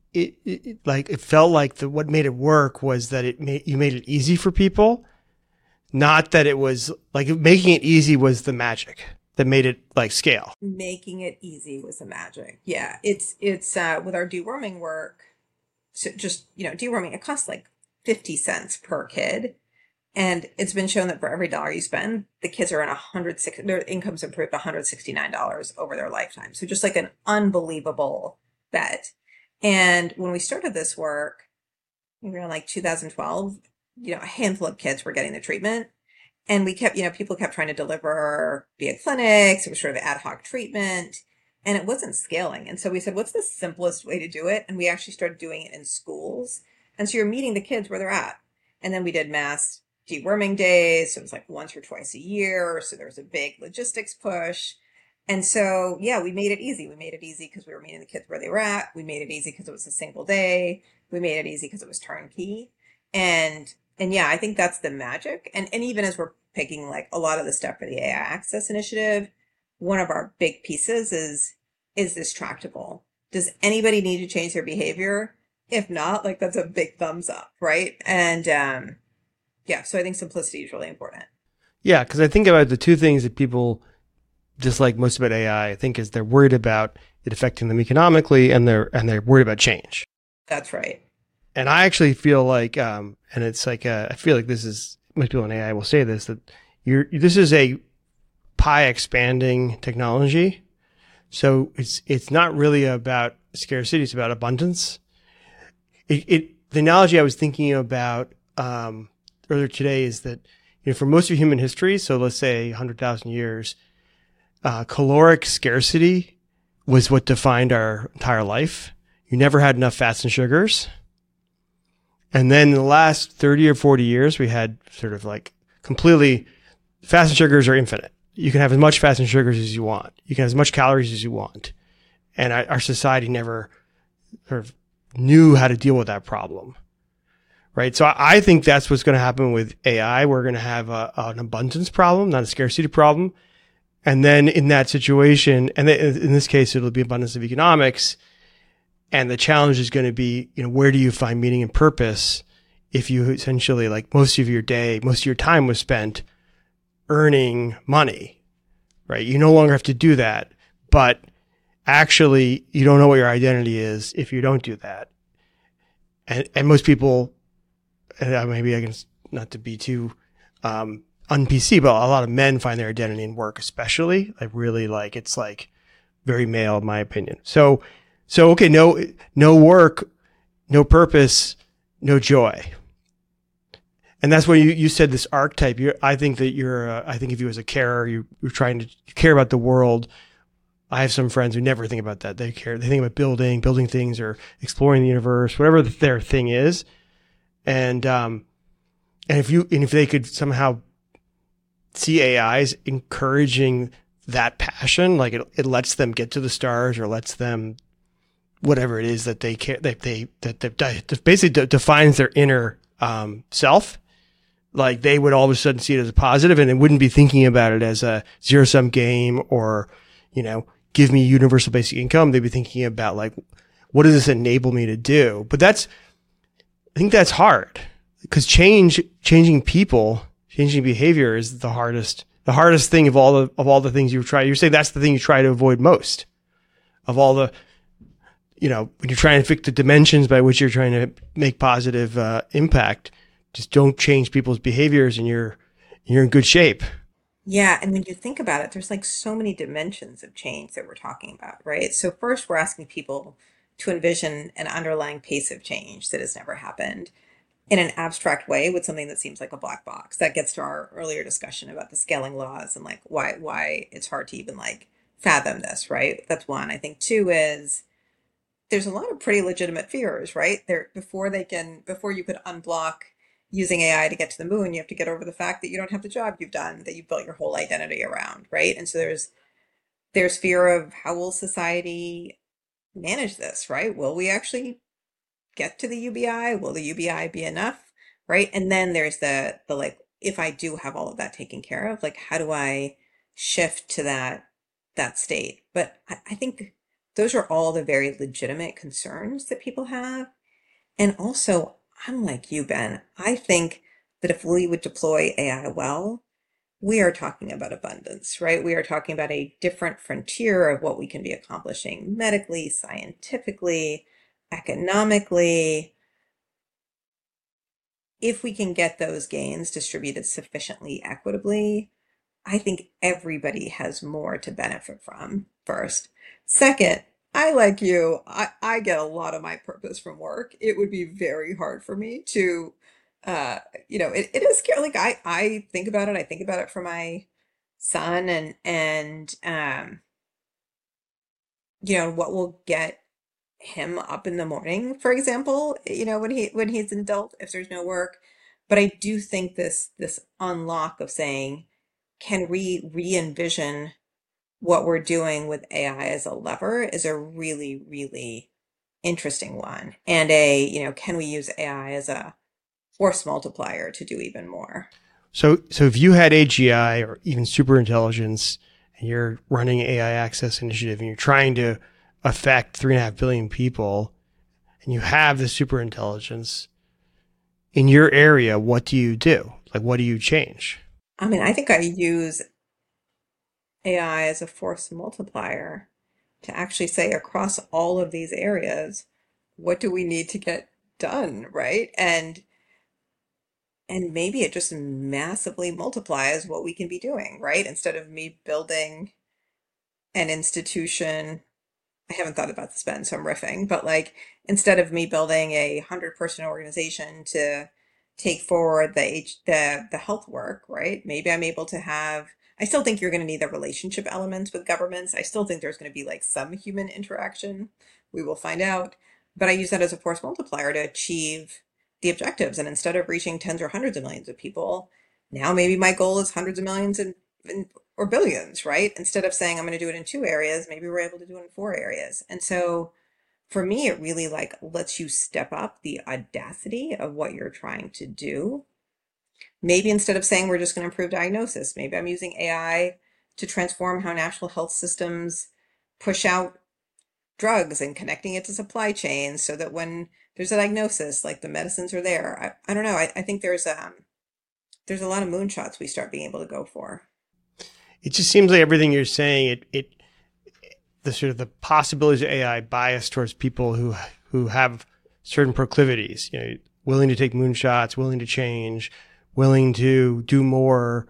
it felt like what made it work was that you made it easy for people, not that it was like making it easy was the magic that made it like scale. Making it easy was the magic. Yeah, it's with our deworming work. So just deworming, it costs like 50 cents per kid, and it's been shown that for every dollar you spend, the kids are on their income's improved $169 over their lifetime. So just like an unbelievable bet. And when we started this work, we were in like 2012, a handful of kids were getting the treatment. And we kept, people kept trying to deliver via clinics. It was sort of ad hoc treatment and it wasn't scaling. And so we said, what's the simplest way to do it? And we actually started doing it in schools. And so you're meeting the kids where they're at. And then we did mass deworming days. So it was like once or twice a year. So there was a big logistics push. And so, yeah, we made it easy. We made it easy because we were meeting the kids where they were at. We made it easy because it was a single day. We made it easy because it was turnkey. And yeah, I think that's the magic. And even as we're picking like a lot of the stuff for the AI Access Initiative, one of our big pieces is this tractable? Does anybody need to change their behavior? If not, like that's a big thumbs up, right? And yeah, so I think simplicity is really important. Yeah, because I think about the two things that people dislike most about AI, I think, is they're worried about it affecting them economically, and they're worried about change. That's right. And I actually feel like, and it's like, I feel like this is, most people in AI will say this, that this is a pie expanding technology. So it's not really about scarcity, it's about abundance. The analogy I was thinking about earlier today is that, for most of human history, so let's say 100,000 years, caloric scarcity was what defined our entire life. You never had enough fats and sugars. And then in the last 30 or 40 years, we had sort of like completely fats and sugars are infinite. You can have as much fats and sugars as you want. You can have as much calories as you want. And our society never sort of knew how to deal with that problem. Right. So I think that's what's going to happen with AI. We're going to have an abundance problem, not a scarcity problem. And then in that situation, and in this case, it'll be abundance of economics. And the challenge is going to be, where do you find meaning and purpose if you essentially, like, most of your day, most of your time was spent earning money, right? You no longer have to do that, but actually you don't know what your identity is if you don't do that. And most people, maybe I can, not to be too un-PC, but a lot of men find their identity in work, especially. Like, really, like, it's like very male, in my opinion. So okay, no work, no purpose, no joy. And that's when you said this archetype. I think of you as a carer. You're trying to care about the world. I have some friends who never think about that. They think about building things or exploring the universe, whatever their thing is. And if they could somehow see AIs encouraging that passion, like it lets them get to the stars, or lets them, whatever it is that they care, that basically defines their inner self. Like, they would all of a sudden see it as a positive, and they wouldn't be thinking about it as a zero-sum game or, give me universal basic income. They'd be thinking about, like, what does this enable me to do? But I think that's hard, because changing people, changing behavior is the hardest thing of all the things you try. You're saying that's the thing you try to avoid most of all the, when you're trying to fix the dimensions by which you're trying to make positive impact. Just don't change people's behaviors, and you're in good shape. Yeah, and when you think about it, there's like so many dimensions of change that we're talking about, right? So first, we're asking people to envision an underlying pace of change that has never happened in an abstract way with something that seems like a black box. That gets to our earlier discussion about the scaling laws and, like, why it's hard to even, like, fathom this, right? That's one. I think two is there's a lot of pretty legitimate fears, right? Before you could unblock using AI to get to the moon, you have to get over the fact that you don't have the job you've done, that you built your whole identity around, right? And so there's fear of, how will society manage this, right? Will we actually get to the UBI? Will the UBI be enough, right? And then there's the like, if I do have all of that taken care of, like, how do I shift to that state? But I think those are all the very legitimate concerns that people have. And also, I'm like you, Ben. I think that if we would deploy AI well, we are talking about abundance, right? We are talking about a different frontier of what we can be accomplishing medically, scientifically, economically. If we can get those gains distributed sufficiently equitably, I think everybody has more to benefit from, first. Second, I, like you, I get a lot of my purpose from work. It would be very hard for me to, it is scary. Like, I think about it. I think about it for my son, and what will get him up in the morning, for example, when he's an adult, if there's no work. But I do think this unlock of saying, can we re-envision what we're doing with AI as a lever, is a really, really interesting one. And can we use AI as a force multiplier to do even more? So if you had AGI or even super intelligence, and you're running AI Access Initiative, and you're trying to affect 3.5 billion people, and you have the super intelligence in your area, what do you do? Like, what do you change? I mean, I think I use AI as a force multiplier to actually say, across all of these areas, what do we need to get done, right? And maybe it just massively multiplies what we can be doing, right? Instead of me building an institution, I haven't thought about this, Ben, so I'm riffing, but, like, instead of me building a 100-person organization to take forward the health work, right? Maybe I'm able to have I still think you're going to need the relationship elements with governments. I still think there's going to be like some human interaction. We will find out. But I use that as a force multiplier to achieve the objectives. And instead of reaching tens or hundreds of millions of people, now maybe my goal is hundreds of millions or billions, right? Instead of saying I'm going to do it in 2 areas, maybe we're able to do it in 4 areas. And so for me, it really like lets you step up the audacity of what you're trying to do. Maybe instead of saying we're just going to improve diagnosis, maybe I'm using AI to transform how national health systems push out drugs and connecting it to supply chains so that when there's a diagnosis, like the medicines are there. I don't know. I think there's a lot of moonshots we start being able to go for. It just seems like everything you're saying, the sort of the possibilities of AI bias towards people who have certain proclivities, willing to take moonshots, willing to change, willing to do more.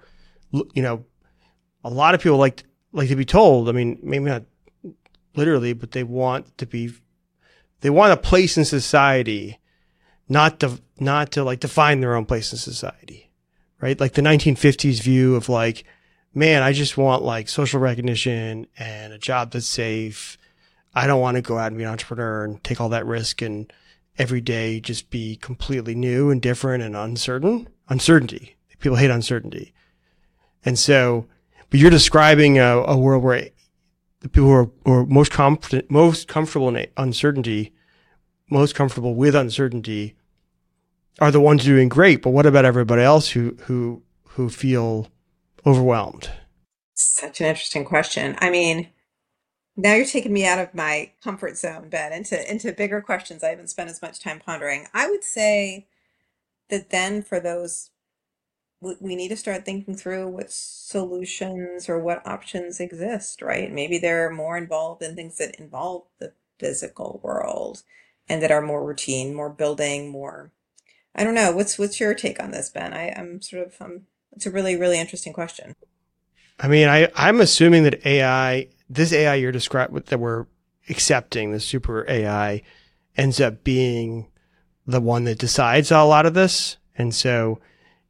A lot of people like to be told. I mean, maybe not literally, but they want a place in society, not to like define their own place in society, right? Like the 1950s view of like, man, I just want like social recognition and a job that's safe. I don't want to go out and be an entrepreneur and take all that risk and every day just be completely new and different and uncertainty. People hate uncertainty. And so, but you're describing a world where the people who are most comfortable in uncertainty, most comfortable with uncertainty are the ones doing great. But what about everybody else who feel overwhelmed? Such an interesting question. I mean, now you're taking me out of my comfort zone, Ben, into bigger questions I haven't spent as much time pondering. I would say that then for those, we need to start thinking through what solutions or what options exist, right? Maybe they're more involved in things that involve the physical world and that are more routine, more building, more, I don't know. What's your take on this, Ben? It's a really, really interesting question. I mean, I'm assuming that this AI you're describing that we're accepting, the super AI, ends up being the one that decides a lot of this. And so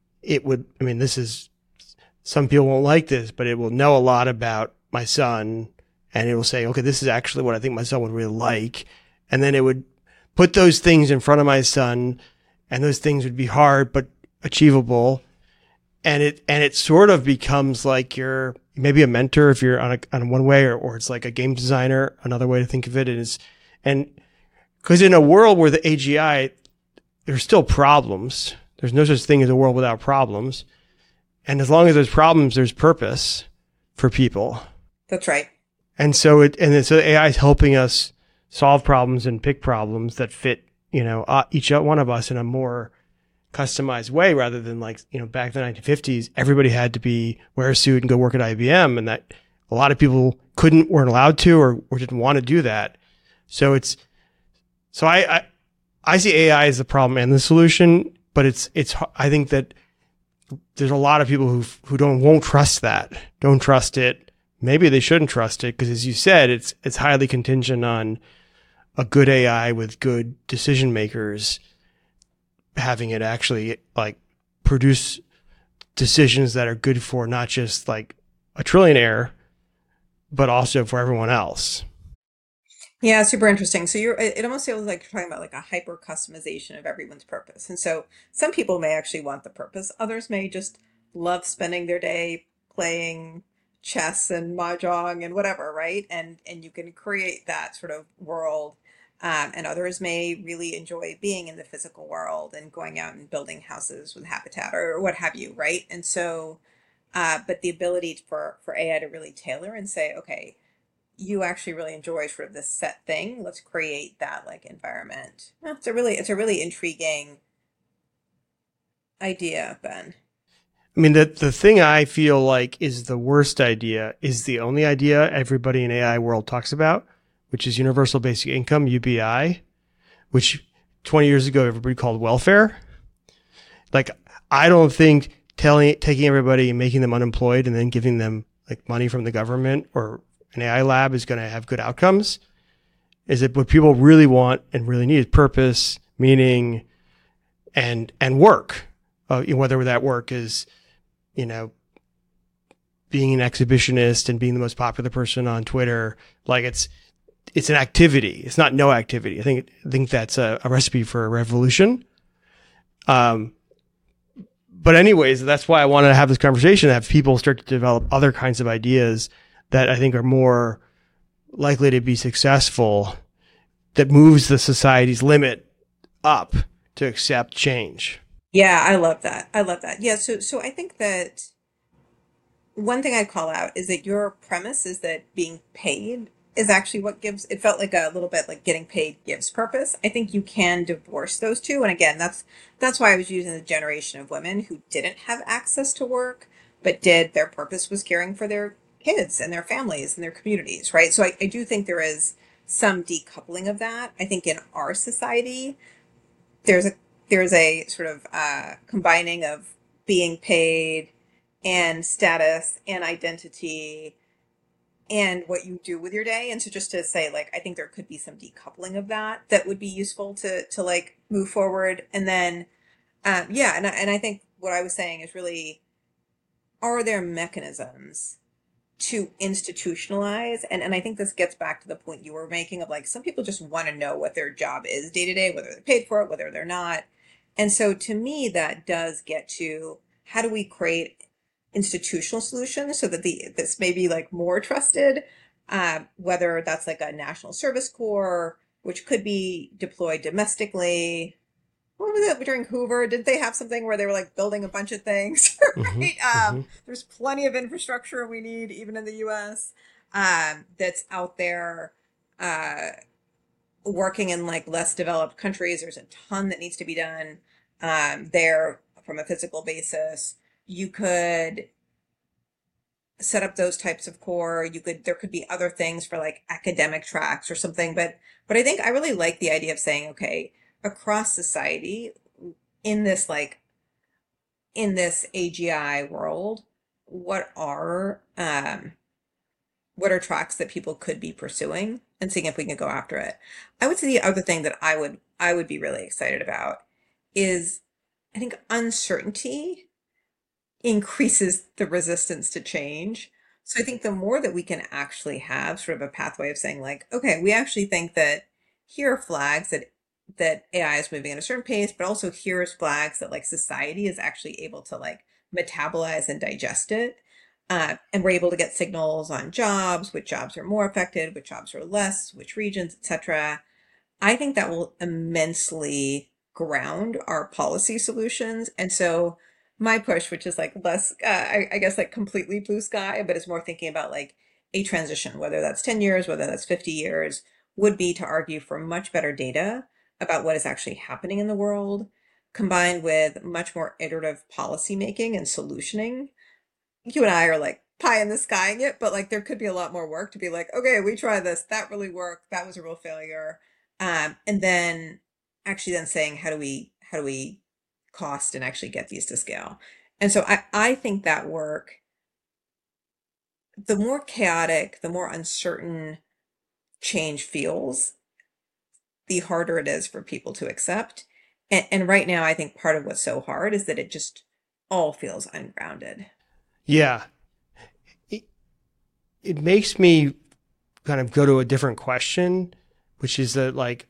some people won't like this, but it will know a lot about my son and it will say, okay, this is actually what I think my son would really like. And then it would put those things in front of my son and those things would be hard, but achievable. And it sort of becomes like you're maybe a mentor if you're on one way, or it's like a game designer. Another way to think of it is, and because in a world where the AGI, there's still problems. There's no such thing as a world without problems. And as long as there's problems, there's purpose for people. That's right. And so so AI is helping us solve problems and pick problems that fit, each one of us in a more customized way, rather than like, back in the 1950s, everybody had to wear a suit and go work at IBM, and that a lot of people weren't allowed to or didn't want to do that. So I see AI as the problem and the solution, but I think that there's a lot of people who won't trust that, don't trust it. Maybe they shouldn't trust it because, as you said, it's highly contingent on a good AI with good decision makers having it actually like produce decisions that are good for not just like a trillionaire, but also for everyone else. Yeah, super interesting. So it almost feels like you're talking about like a hyper customization of everyone's purpose. And so some people may actually want the purpose. Others may just love spending their day playing chess and mahjong and whatever, right? And you can create that sort of world. And others may really enjoy being in the physical world and going out and building houses with Habitat or what have you, right? And so, but the ability for AI to really tailor and say, okay, you actually really enjoy sort of this set thing. Let's create that like environment. It's a really intriguing idea, Ben. I mean, the thing I feel like is the worst idea is the only idea everybody in AI world talks about, which is universal basic income, UBI, which 20 years ago everybody called welfare. Like, I don't think taking everybody and making them unemployed and then giving them like money from the government or an AI lab is going to have good outcomes. Is it what people really want and really need is purpose, meaning, and work. Whether that work is, being an exhibitionist and being the most popular person on Twitter. Like it's an activity. It's not no activity. I think that's a recipe for a revolution. But anyways, that's why I wanted to have this conversation, have people start to develop other kinds of ideas that I think are more likely to be successful, that moves the society's limit up to accept change. Yeah, I love that. I love that. Yeah, so I think that one thing I'd call out is that your premise is that being paid is actually what gives, it felt like a little bit like getting paid gives purpose. I think you can divorce those two. And again, that's why I was using the generation of women who didn't have access to work, but their purpose was caring for their kids and their families and their communities, right? So I do think there is some decoupling of that. I think in our society, there's a sort of combining of being paid and status and identity and what you do with your day. And so just to say, like, I think there could be some decoupling of that would be useful to like move forward. And then, yeah. And I think what I was saying is really, are there mechanisms to institutionalize? And I think this gets back to the point you were making of like, some people just want to know what their job is day to day, whether they're paid for it, whether they're not. And so to me, that does get to how do we create institutional solutions so that this may be like more trusted, whether that's like a national service corps, which could be deployed domestically. What was it during Hoover? Did they have something where they were like building a bunch of things? Right? There's plenty of infrastructure we need, even in the U.S., that's out there, working in like less developed countries. There's a ton that needs to be done there from a physical basis. You could set up those types of core. There could be other things for like academic tracks or something. But I think I really like the idea of saying, okay, across society in this AGI world, what are tracks that people could be pursuing and seeing if we can go after it. I would say the other thing that I would be really excited about is, I think uncertainty increases the resistance to change. So I think the more that we can actually have sort of a pathway of saying like, okay, we actually think that here are flags that AI is moving at a certain pace, but also here's flags that like society is actually able to like metabolize and digest it. And we're able to get signals on jobs, which jobs are more affected, which jobs are less, which regions, etc. I think that will immensely ground our policy solutions. And so my push, which is like less, I guess like completely blue sky, but is more thinking about like a transition, whether that's 10 years, whether that's 50 years, would be to argue for much better data about what is actually happening in the world, combined with much more iterative policy making and solutioning. You and I are like pie in the skying it, but like there could be a lot more work to be like, okay, we tried this, that really worked, that was a real failure. And then actually then saying, how do we cost and actually get these to scale? And so I think that work, the more chaotic, the more uncertain change feels, the harder it is for people to accept. And right now, I think part of what's so hard is that it just all feels ungrounded. Yeah. It makes me kind of go to a different question, which is that like,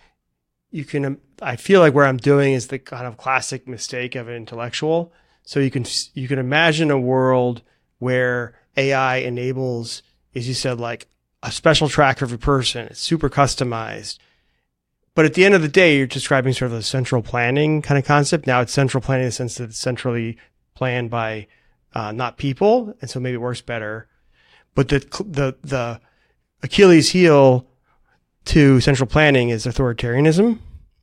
I feel like where I'm doing is the kind of classic mistake of an intellectual. So you can imagine a world where AI enables, as you said, like a special track for every person. It's super customized. But at the end of the day, you're describing sort of a central planning kind of concept. Now it's central planning in the sense that it's centrally planned by not people. And so maybe it works better. But the Achilles heel to central planning is authoritarianism.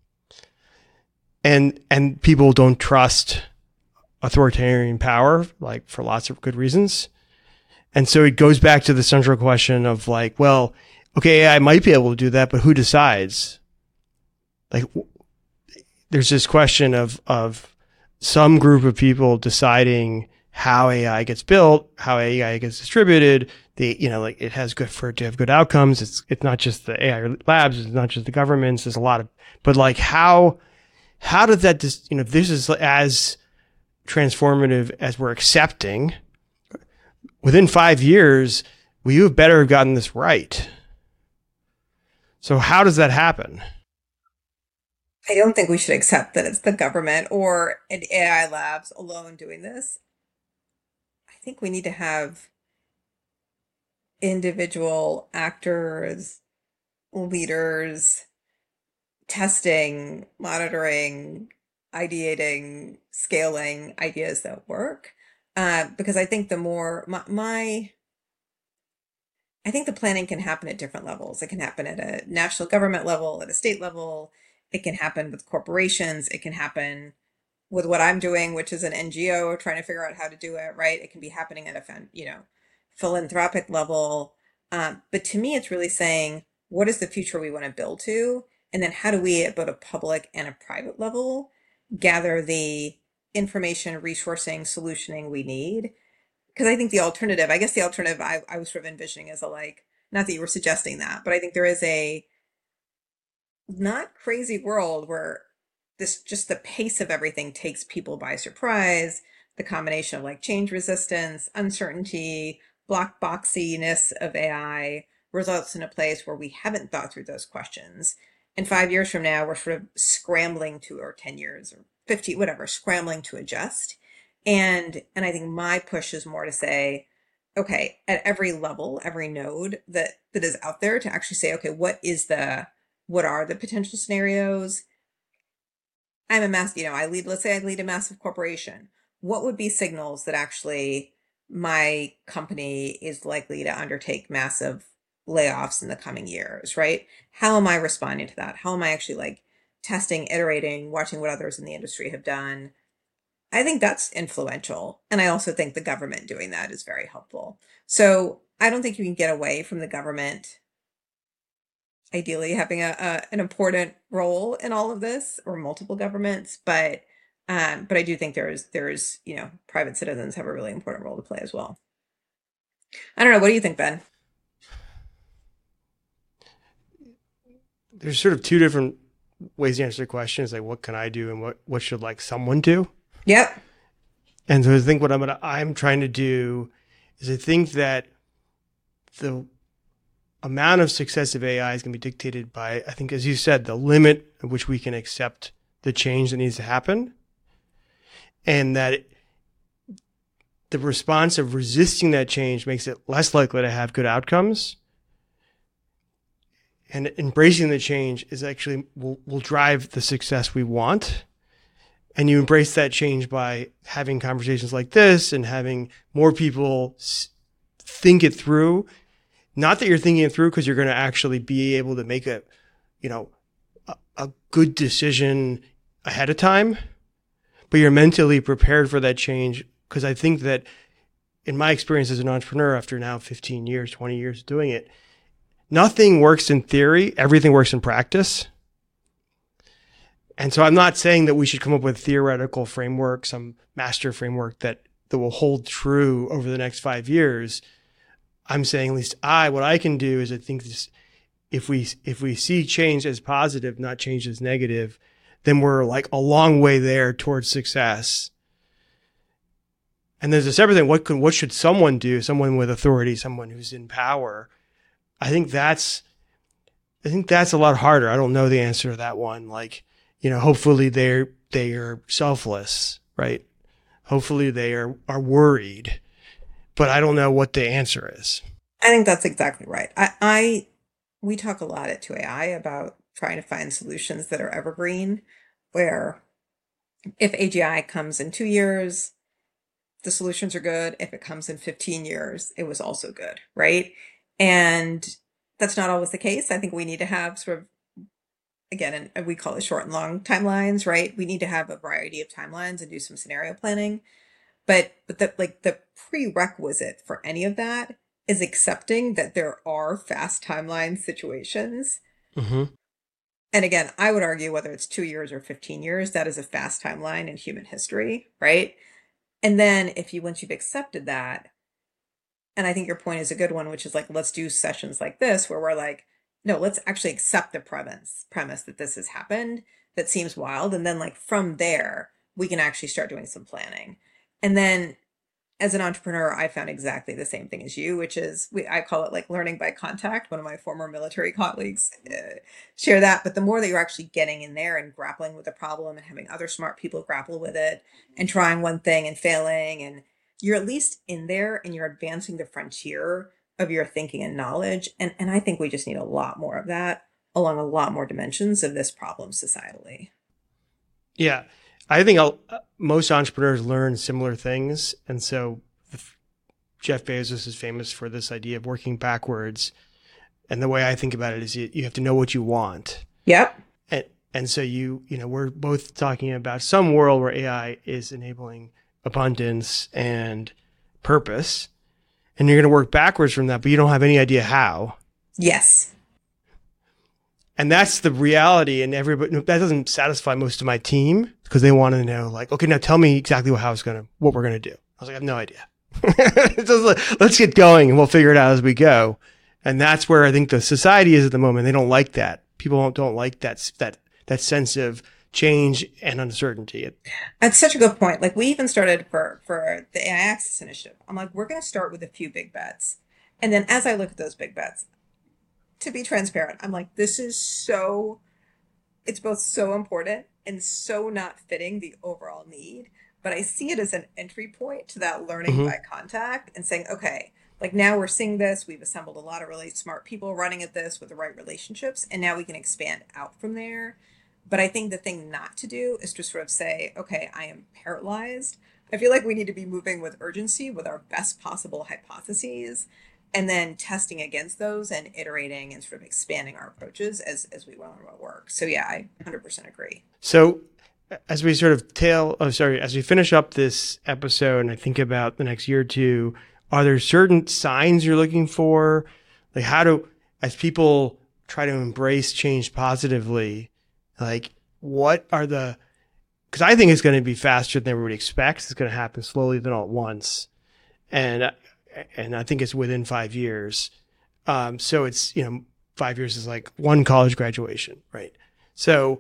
And people don't trust authoritarian power, like for lots of good reasons. And so it goes back to the central question of like, well, okay, I might be able to do that, but who decides? Like, there's this question of some group of people deciding how AI gets built, how AI gets distributed. Like it has to have good outcomes. It's not just the AI labs. It's not just the governments. There's a lot of, but like how does that this is as transformative as we're accepting, within 5 years, well, you have better have gotten this right. So how does that happen? I don't think we should accept that it's the government or an AI labs alone doing this. I think we need to have individual actors, leaders, testing, monitoring, ideating, scaling ideas that work. Because I think the more I think the planning can happen at different levels. It can happen at a national government level, at a state level. It can happen with corporations. It can happen with what I'm doing, which is an NGO trying to figure out how to do it, right? It can be happening at a philanthropic level. But to me, it's really saying, what is the future we want to build to? And then how do we, at both a public and a private level, gather the information, resourcing, solutioning we need? Because I think I guess the alternative I was sort of envisioning is not that you were suggesting that, but I think there is a not crazy world where this just the pace of everything takes people by surprise. The combination of change resistance, uncertainty, black boxiness of AI results in a place where we haven't thought through those questions. And 5 years from now, we're sort of scrambling to, or 10 years or 50, whatever, scrambling to adjust. And I think my push is more to say, okay, at every level, every node that is out there, to actually say, okay, what are the potential scenarios? Let's say I lead a massive corporation. What would be signals that actually my company is likely to undertake massive layoffs in the coming years, right? How am I responding to that? How am I actually testing, iterating, watching what others in the industry have done? I think that's influential. And I also think the government doing that is very helpful. So I don't think you can get away from the government ideally having an important role in all of this, or multiple governments, but I do think there's private citizens have a really important role to play as well. I don't know. What do you think, Ben? There's sort of two different ways to answer the question. It's like, what can I do, and what should someone do? Yep. And so I think what I'm trying to do is I think that the amount of success of AI is going to be dictated by, I think, as you said, the limit at which we can accept the change that needs to happen. And that the response of resisting that change makes it less likely to have good outcomes. And embracing the change is actually will drive the success we want. And you embrace that change by having conversations like this and having more people think it through. Not that you're thinking it through because you're going to actually be able to make a good decision ahead of time, but you're mentally prepared for that change. Because I think that in my experience as an entrepreneur, after now 15 years, 20 years doing it, nothing works in theory. Everything works in practice. And so I'm not saying that we should come up with a theoretical framework, some master framework that will hold true over the next 5 years. I'm saying, at least what I can do is, I think this, if we see change as positive, not change as negative, then we're a long way there towards success. And there's a separate thing. What should someone do? Someone with authority, someone who's in power. I think that's a lot harder. I don't know the answer to that one. Hopefully they are selfless, right? Hopefully they are worried. But I don't know what the answer is. I think that's exactly right. We talk a lot at 2AI about trying to find solutions that are evergreen, where if AGI comes in 2 years, the solutions are good. If it comes in 15 years, it was also good, right? And that's not always the case. I think we need to have sort of, again, and we call it short and long timelines, right? We need to have a variety of timelines and do some scenario planning. But the prerequisite for any of that is accepting that there are fast timeline situations. Mm-hmm. And again, I would argue whether it's 2 years or 15 years, that is a fast timeline in human history, right? And then once you've accepted that, and I think your point is a good one, which is let's do sessions like this where we're no, let's actually accept the premise that this has happened, that seems wild. And then from there, we can actually start doing some planning. And then As an entrepreneur, I found exactly the same thing as you, which is I call it like learning by contact. One of my former military colleagues share that. But the more that you're actually getting in there and grappling with the problem and having other smart people grapple with it and trying one thing and failing, and you're at least in there and you're advancing the frontier of your thinking and knowledge. And I think we just need a lot more of that along a lot more dimensions of this problem societally. Yeah. I think most entrepreneurs learn similar things. And so Jeff Bezos is famous for this idea of working backwards. And the way I think about it is you have to know what you want. Yep. And so we're both talking about some world where AI is enabling abundance and purpose. And you're going to work backwards from that, but you don't have any idea how. Yes. And that's the reality. And everybody, that doesn't satisfy most of my team because they want to know, like, okay, now tell me exactly what we're going to do. I was like, I have no idea. Let's get going and we'll figure it out as we go. And that's where I think the society is at the moment. They don't like that. People don't like that sense of change and uncertainty. That's such a good point. Like we even started for the AI Access Initiative. I'm like, we're going to start with a few big bets. And then as I look at those big bets, to be transparent, I'm like, it's both so important and so not fitting the overall need. But I see it as an entry point to that learning by contact and saying, okay, like now we're seeing this. We've assembled a lot of really smart people running at this with the right relationships. And now we can expand out from there. But I think the thing not to do is to sort of say, okay, I am paralyzed. I feel like we need to be moving with urgency with our best possible hypotheses and then testing against those and iterating and sort of expanding our approaches as we learn what works. So yeah, I 100% agree. So as we sort of as we finish up this episode and I think about the next year or two, are there certain signs you're looking for? Like as people try to embrace change positively, like what are because I think it's going to be faster than everybody expects. It's going to happen slowly than all at once. And I think it's within 5 years. So it's, 5 years is like one college graduation, right? So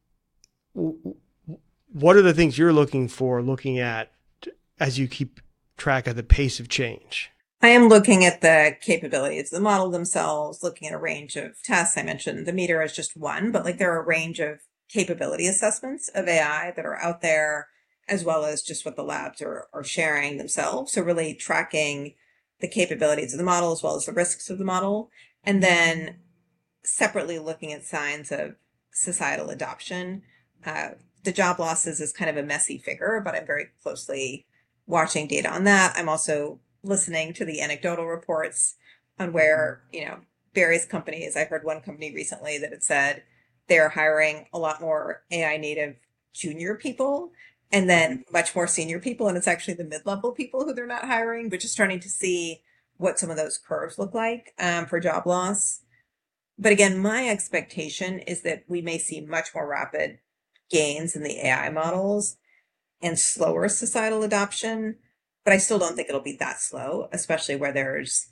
what are the things you're looking at as you keep track of the pace of change? I am looking at the capabilities of the model themselves, looking at a range of tests. I mentioned the meter is just one, but like there are a range of capability assessments of AI that are out there, as well as just what the labs are sharing themselves. So really tracking the capabilities of the model as well as the risks of the model. And then separately looking at signs of societal adoption. The job losses is kind of a messy figure, but I'm very closely watching data on that. I'm also listening to the anecdotal reports on where, various companies, I heard one company recently that had said they're hiring a lot more AI native junior people and then much more senior people. And it's actually the mid-level people who they're not hiring, but just starting to see what some of those curves look like for job loss. But again, my expectation is that we may see much more rapid gains in the AI models and slower societal adoption. But I still don't think it'll be that slow, especially where there's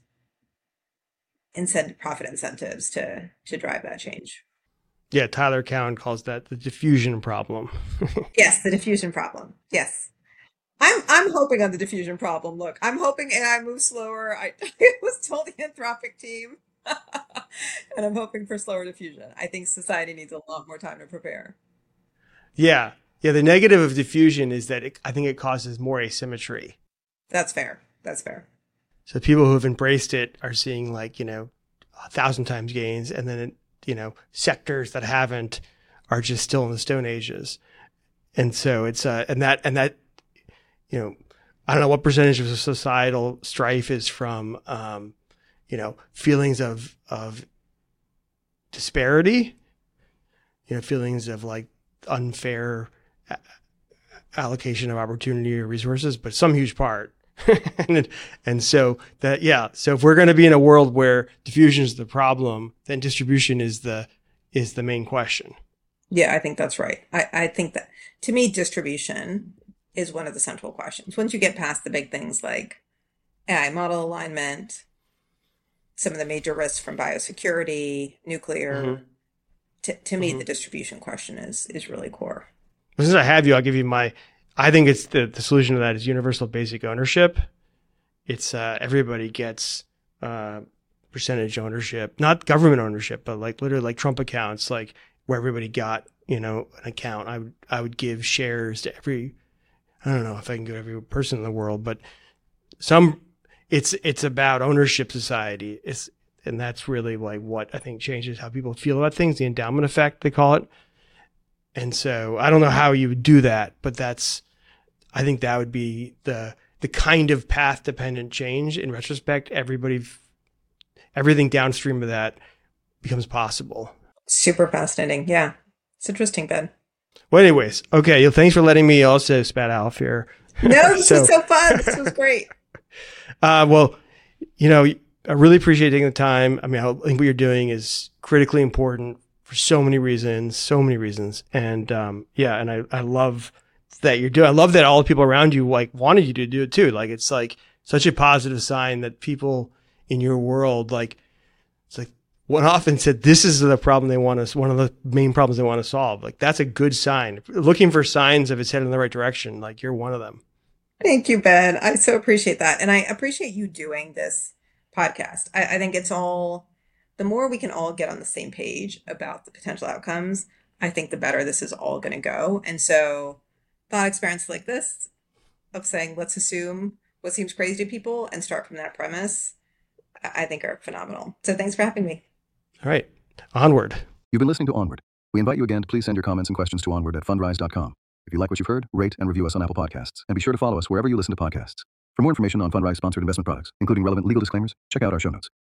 profit incentives to drive that change. Yeah, Tyler Cowen calls that the diffusion problem. Yes, the diffusion problem. Yes. I'm hoping on the diffusion problem. Look, I'm hoping AI moves slower. I was told the Anthropic team. And I'm hoping for slower diffusion. I think society needs a lot more time to prepare. Yeah. Yeah, the negative of diffusion is that I think it causes more asymmetry. That's fair. So people who have embraced it are seeing 1,000 times gains, and then sectors that haven't are just still in the Stone Ages. And so it's and that I don't know what percentage of societal strife is from feelings of disparity, feelings of like unfair allocation of opportunity or resources, but some huge part. and so if we're going to be in a world where diffusion is the problem, then distribution is the main question. Yeah, I think that's right. I think that to me, distribution is one of the central questions. Once you get past the big things like AI model alignment, some of the major risks from biosecurity, nuclear, to me, the distribution question is really core. Since I have you, I'll give you I think it's the solution to that is universal basic ownership. It's everybody gets percentage ownership, not government ownership, but like literally like Trump accounts, like where everybody got, an account. I would give shares to every, I don't know if I can go to every person in the world, but it's about ownership society. And that's really like what I think changes how people feel about things, the endowment effect, they call it. And so I don't know how you would do that, but I think that would be the kind of path dependent change. In retrospect, everything downstream of that becomes possible. Super fascinating. Yeah. It's interesting, Ben. Well, anyways, okay. Thanks for letting me also spat off here. No, this was so fun. This was great. Well, I really appreciate taking the time. I mean, I think what you're doing is critically important for so many reasons. And, and I love that you're doing. I love that all the people around you like wanted you to do it too. Like, it's like such a positive sign that people in your world, like, it's like one often said, this is the problem one of the main problems they want to solve. Like, that's a good sign. Looking for signs of it's headed in the right direction. Like, you're one of them. Thank you, Ben. I so appreciate that. And I appreciate you doing this podcast. I think the more we can all get on the same page about the potential outcomes, I think the better this is all going to go. And so thought experience like this of saying, let's assume what seems crazy to people and start from that premise, I think are phenomenal. So thanks for having me. All right. Onward. You've been listening to Onward. We invite you again to please send your comments and questions to onward@fundrise.com. If you like what you've heard, rate and review us on Apple Podcasts. And be sure to follow us wherever you listen to podcasts. For more information on Fundrise sponsored investment products, including relevant legal disclaimers, check out our show notes.